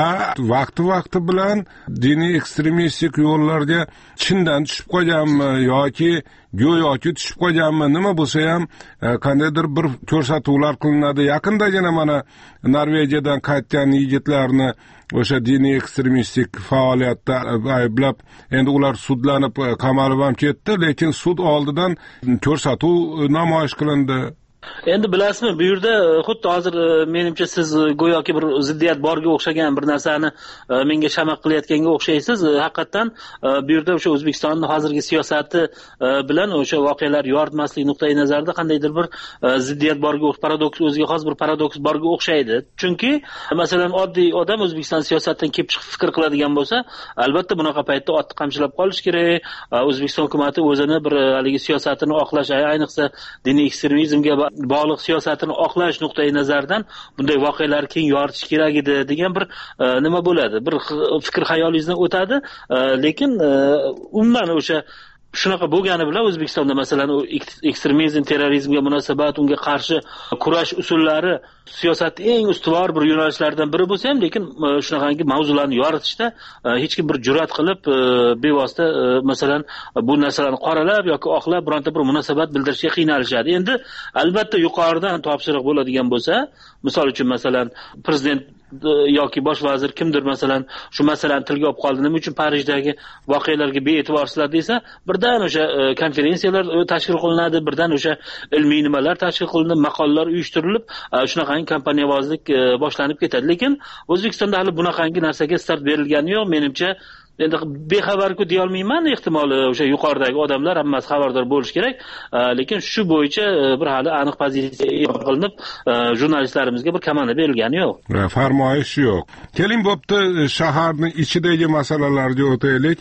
vaqti bilan diniy ekstremistik yo'llarga chindan tushib qolganmi yoki go'yoki tushib qolganmi, nima bo'lsa ham qandaydir bir ko'rsatuvlar qilinadi. Yaqindagina mana Norvegiyadan qaytgan yigitlarni o'sha diniy ekstremistik faoliyatda ayblab, endi ular sudlanib qamalib ham ketdi, lekin sud oldidan ko'rsatuv namoyish qilindi. Endi bilasizmi, bu yerda xuddi hozir menimcha siz go'yoki bir ziddiyat borga o'xshagan bir narsani menga shamaq qilayotganga o'xshaysiz. Haqiqatan bu yerda o'sha O'zbekistonning hozirgi siyosati bilan o'sha voqealar yoritmaslik nuqtai nazarida qandaydir bir ziddiyat borga, paradoks, o'ziga xos bir paradoks borga o'xshaydi. Chunki masalan oddiy odam O'zbekiston siyosatidan kelib chiqib fikr qiladigan bo'lsa, albatta bunaqa paytda otni qamchilab qolish kerak. O'zbekiston hukumatı o'zini bir haligi siyosatini oqlash, ayniqsa diniy ekstremizmga bog'liq siyosatini oqlash nuqtai nazaridan bunday voqealar keng yoritish kerak edi degan bir nima bo'ladi, bir fikr xayolingizdan o'tadi. Lekin umuman o'sha shunaqa bo'lgani bilan O'zbekistonda masalan ekstremizm, terrorizmga munosabat, unga qarshi kurash usullari siyosatning eng ustuvor bir yo'nalishlaridan biri bo'lsa ham, lekin shunaqangi mavzularni yoritishda hech kim bir jur'at qilib bevosita masalan bu narsalarni qoralab yoki oqlab bironta bir munosabat bildirishga qiynalishadi. Endi albatta yuqoridan topshiriq bo'ladigan bo'lsa, misol uchun masalan prezident yoki bosh vazir kimdir masalan shu masalani tilga olib qoldi, nima uchun Parijdagi voqealarga be'etiborsizlar desa, birdan o'sha konferensiyalar tashkil qilinadi, birdan o'sha ilmiy nimalar tashkil qilinib, maqolalar uyushtirilib, shunaqangi kompaniyavozlik boshlanib ketadi. Lekin O'zbekistonda hali bunaqangi narsaga start berilgani yo'q, menimcha. Endi bexabar-ku deya olmayman, ehtimoli o'sha yuqoridagi odamlar hammasi xabardor bo'lish kerak, lekin shu bo'yicha bir hali aniq pozitsiya e'lon qilinib, jurnalistlarimizga bir komanda berilgani yo'q. Farmoyish yo'q. Keling bo'pti, shaharning ichidagi masalalarga o'taylik.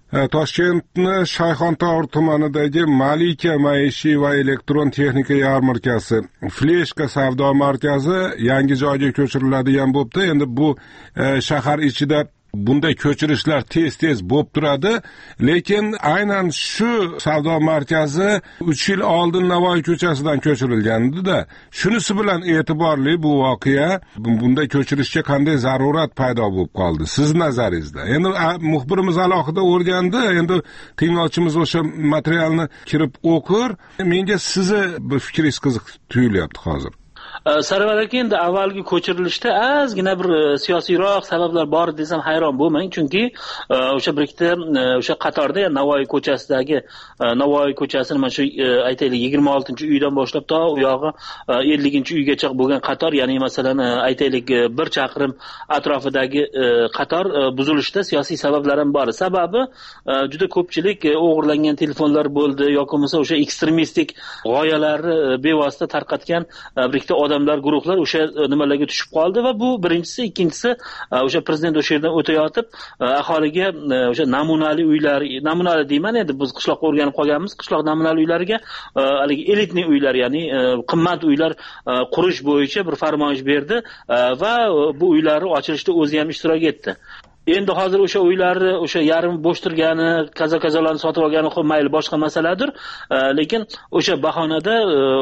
Toshkentni Shayxontohur tumanidagi Malika maishiy va elektron texnika yarmarkasi, Fleshka savdo markazi yangi joyga ko'chiriladigan bo'pti. Endi bu shahar ichida bunday ko'chirishlar tez bo'lib turadi, lekin aynan shu savdo markazi 3 yil oldin Navoiy ko'chasidan ko'chirilgandi-da. Shunisi bilan e'tiborli bu voqea, bunday ko'chirishga qanday zarurat paydo bo'lib qoldi siz nazaringizda? Endi muxbirimiz alohida o'rgandi, endi tinglovchimiz o'sha materialni kirib o'qir. Menga sizni fikringiz qiziq tuyulyapti hozir. Sarvar aka, endi avvalgi ko'chirilishda ozgina bir siyosiyroq sabablar bor desam hayron bo'lmang, chunki o'sha bir ikkita o'sha qatorda Navoiy ko'chasidagi Navoiy ko'chasini mana shu aytaylik 26-uydan boshlab to u yog'i 50-uygacha bo'lgan qator, ya'ni masalan aytaylik 1 chaqirim atrofidagi qator buzilishda siyosiy sabablar ham bor. Sababi juda ko'pchilik o'g'irlangan telefonlar bo'ldi yoki bo'lmasa o'sha ekstremistik g'oyalarni bevosita tarqatgan bir ikkita odamlar, guruhlar o'sha nimalarga tushib qoldi va bu birinchisi. Ikkinchisi, o'sha prezident o'sha yerdan o'tayotib aholiga o'sha namunali uylar, namunali deyman, endi biz qishloqqa o'rganib qolganmiz, qishloq namunali uylariga haligi elitniy uylar, ya'ni qimmat uylar qurish bo'yicha bir farmoyish berdi va bu uylarni ochilishda o'zi ham ishtirok etdi. Endi hozir o'sha uylarni o'sha yarim bo'sh turgani, kaza-kazalarni sotib olgani mayli boshqa masaladir, lekin o'sha bahonada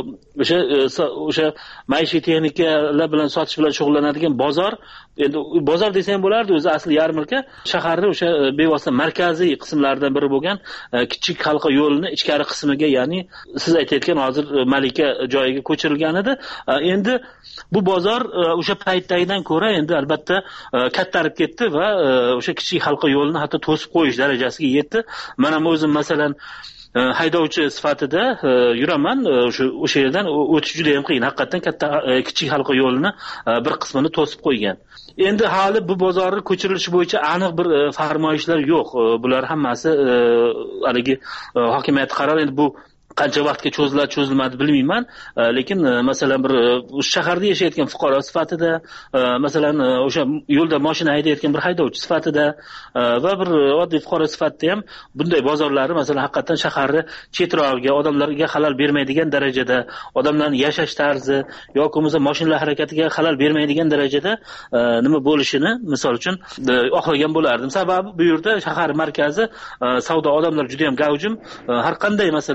o'sha maishiy texnikalar bilan sotish bilan shug'ullanadigan bozor, endi bozor desa ham bo'lardi, o'zi asli yarmarka shaharning o'sha bevosita markaziy qismlaridan biri bo'lgan kichik halqa yo'lini ichkari qismiga, ya'ni siz aytayotgan hozir Malika joyiga ko'chirilgan edi. Endi bu bozor o'sha paytdagidan ko'ra endi albatta kattarib ketdi va o'sha kichik halqa yo'lni hatto to'sib qo'yish darajasiga yetdi. Men ham o'zim masalan haydovchi sifatida yuraman, o'sha yerdan o'tish juda ham qiyin. Haqiqatan katta kichik halqa yo'lini bir qismini to'sib qo'ygan. Endi hali bu bozorni ko'chirilishi bo'yicha aniq bir farmoyishlar yo'q. Bular hammasi haligi hokimiyat qarori. Endi bu qancha vaqtga cho'zilmadi bilmayman, lekin masalan bir shaharda yashayotgan fuqaro sifatida, masalan o'sha yo'lda mashina haydayotgan bir haydovchi sifatida va bir oddiy fuqaro sifatida ham bunday bozorlarni masalan haqiqatan shaharni chetrog'iga, odamlarga xalal bermaydigan darajada, odamlarning yashash tarzi yoki bo'lmasa mashinalar harakatiga xalal bermaydigan darajada nima bo'lishini misol uchun xohlagan bo'lardim. Sababi bu yerda shahar markazi savdo, odamlar juda ham gavjum, har qanday masalan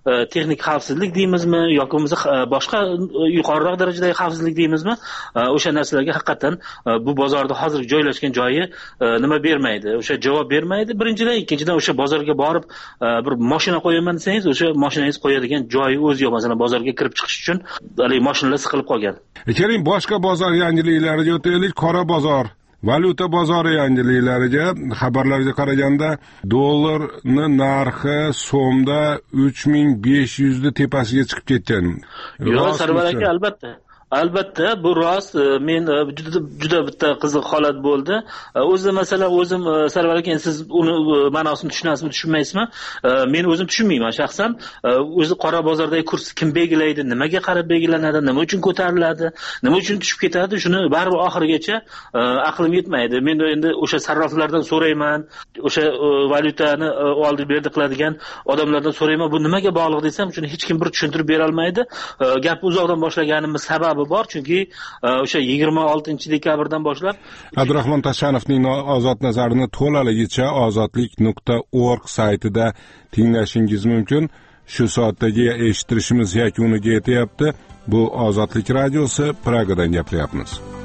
texnik xavfsizlik deymizmi yoki bo'lmasa boshqa yuqoriroq darajadagi xavfsizlik deymizmi, o'sha narsalarga haqiqatan bu bozorda hozir joylashgan joyi nima bermaydi, o'sha javob bermaydi. Birinchidan, ikkinchidan o'sha bozorga borib bir mashina qo'yaman desangiz, o'sha mashinangiz qo'yadigan joyi o'zi yo'q. Masalan, bozorga kirib chiqish uchun hali mashinalar siqilib qolgan. Keling, boshqa bozor yangiliklariga o'taylik. Qora bozor, valyuta bozori yangiliklariga xabarlarga qaraganda dollarni narxi so'mda 3500 tepasiga chiqib ketgan. Yo'q, Sarvar aka, albatta bu rost. Men juda bitta qiziq holat bo'ldi. O'zi masalan o'zim Sarvar aka, siz uni ma'nosini tushunasizmi, tushunmaysizmi? Men o'zim tushunmayman shaxsan. O'zi qora bozordagi kurs kim belgilaydi, nimaga qarab belgilanadi, nima uchun ko'tariladi, nima uchun tushib ketadi, shuni baribir oxirigacha aqlim yetmaydi. Men endi o'sha sarroflardan so'rayman, o'sha valyutani oldi berdi qiladigan odamlardan so'rayman, bu nimaga bog'liq desam, shuni hech kim bir tushuntirib bera olmaydi. Gapni uzoqdan boshlaganimiz sababi bor, chunki o'sha 26-dekabrdan boshlab Abdurahmon Tashanovning ozod nazarini to'laligicha ozodlik.org saytida tinglashingiz mumkin. Shu soatdagi eshittirishimiz yakuniga yetyapti. Bu Ozodlik radiosi, Pragadan gapiryapmiz.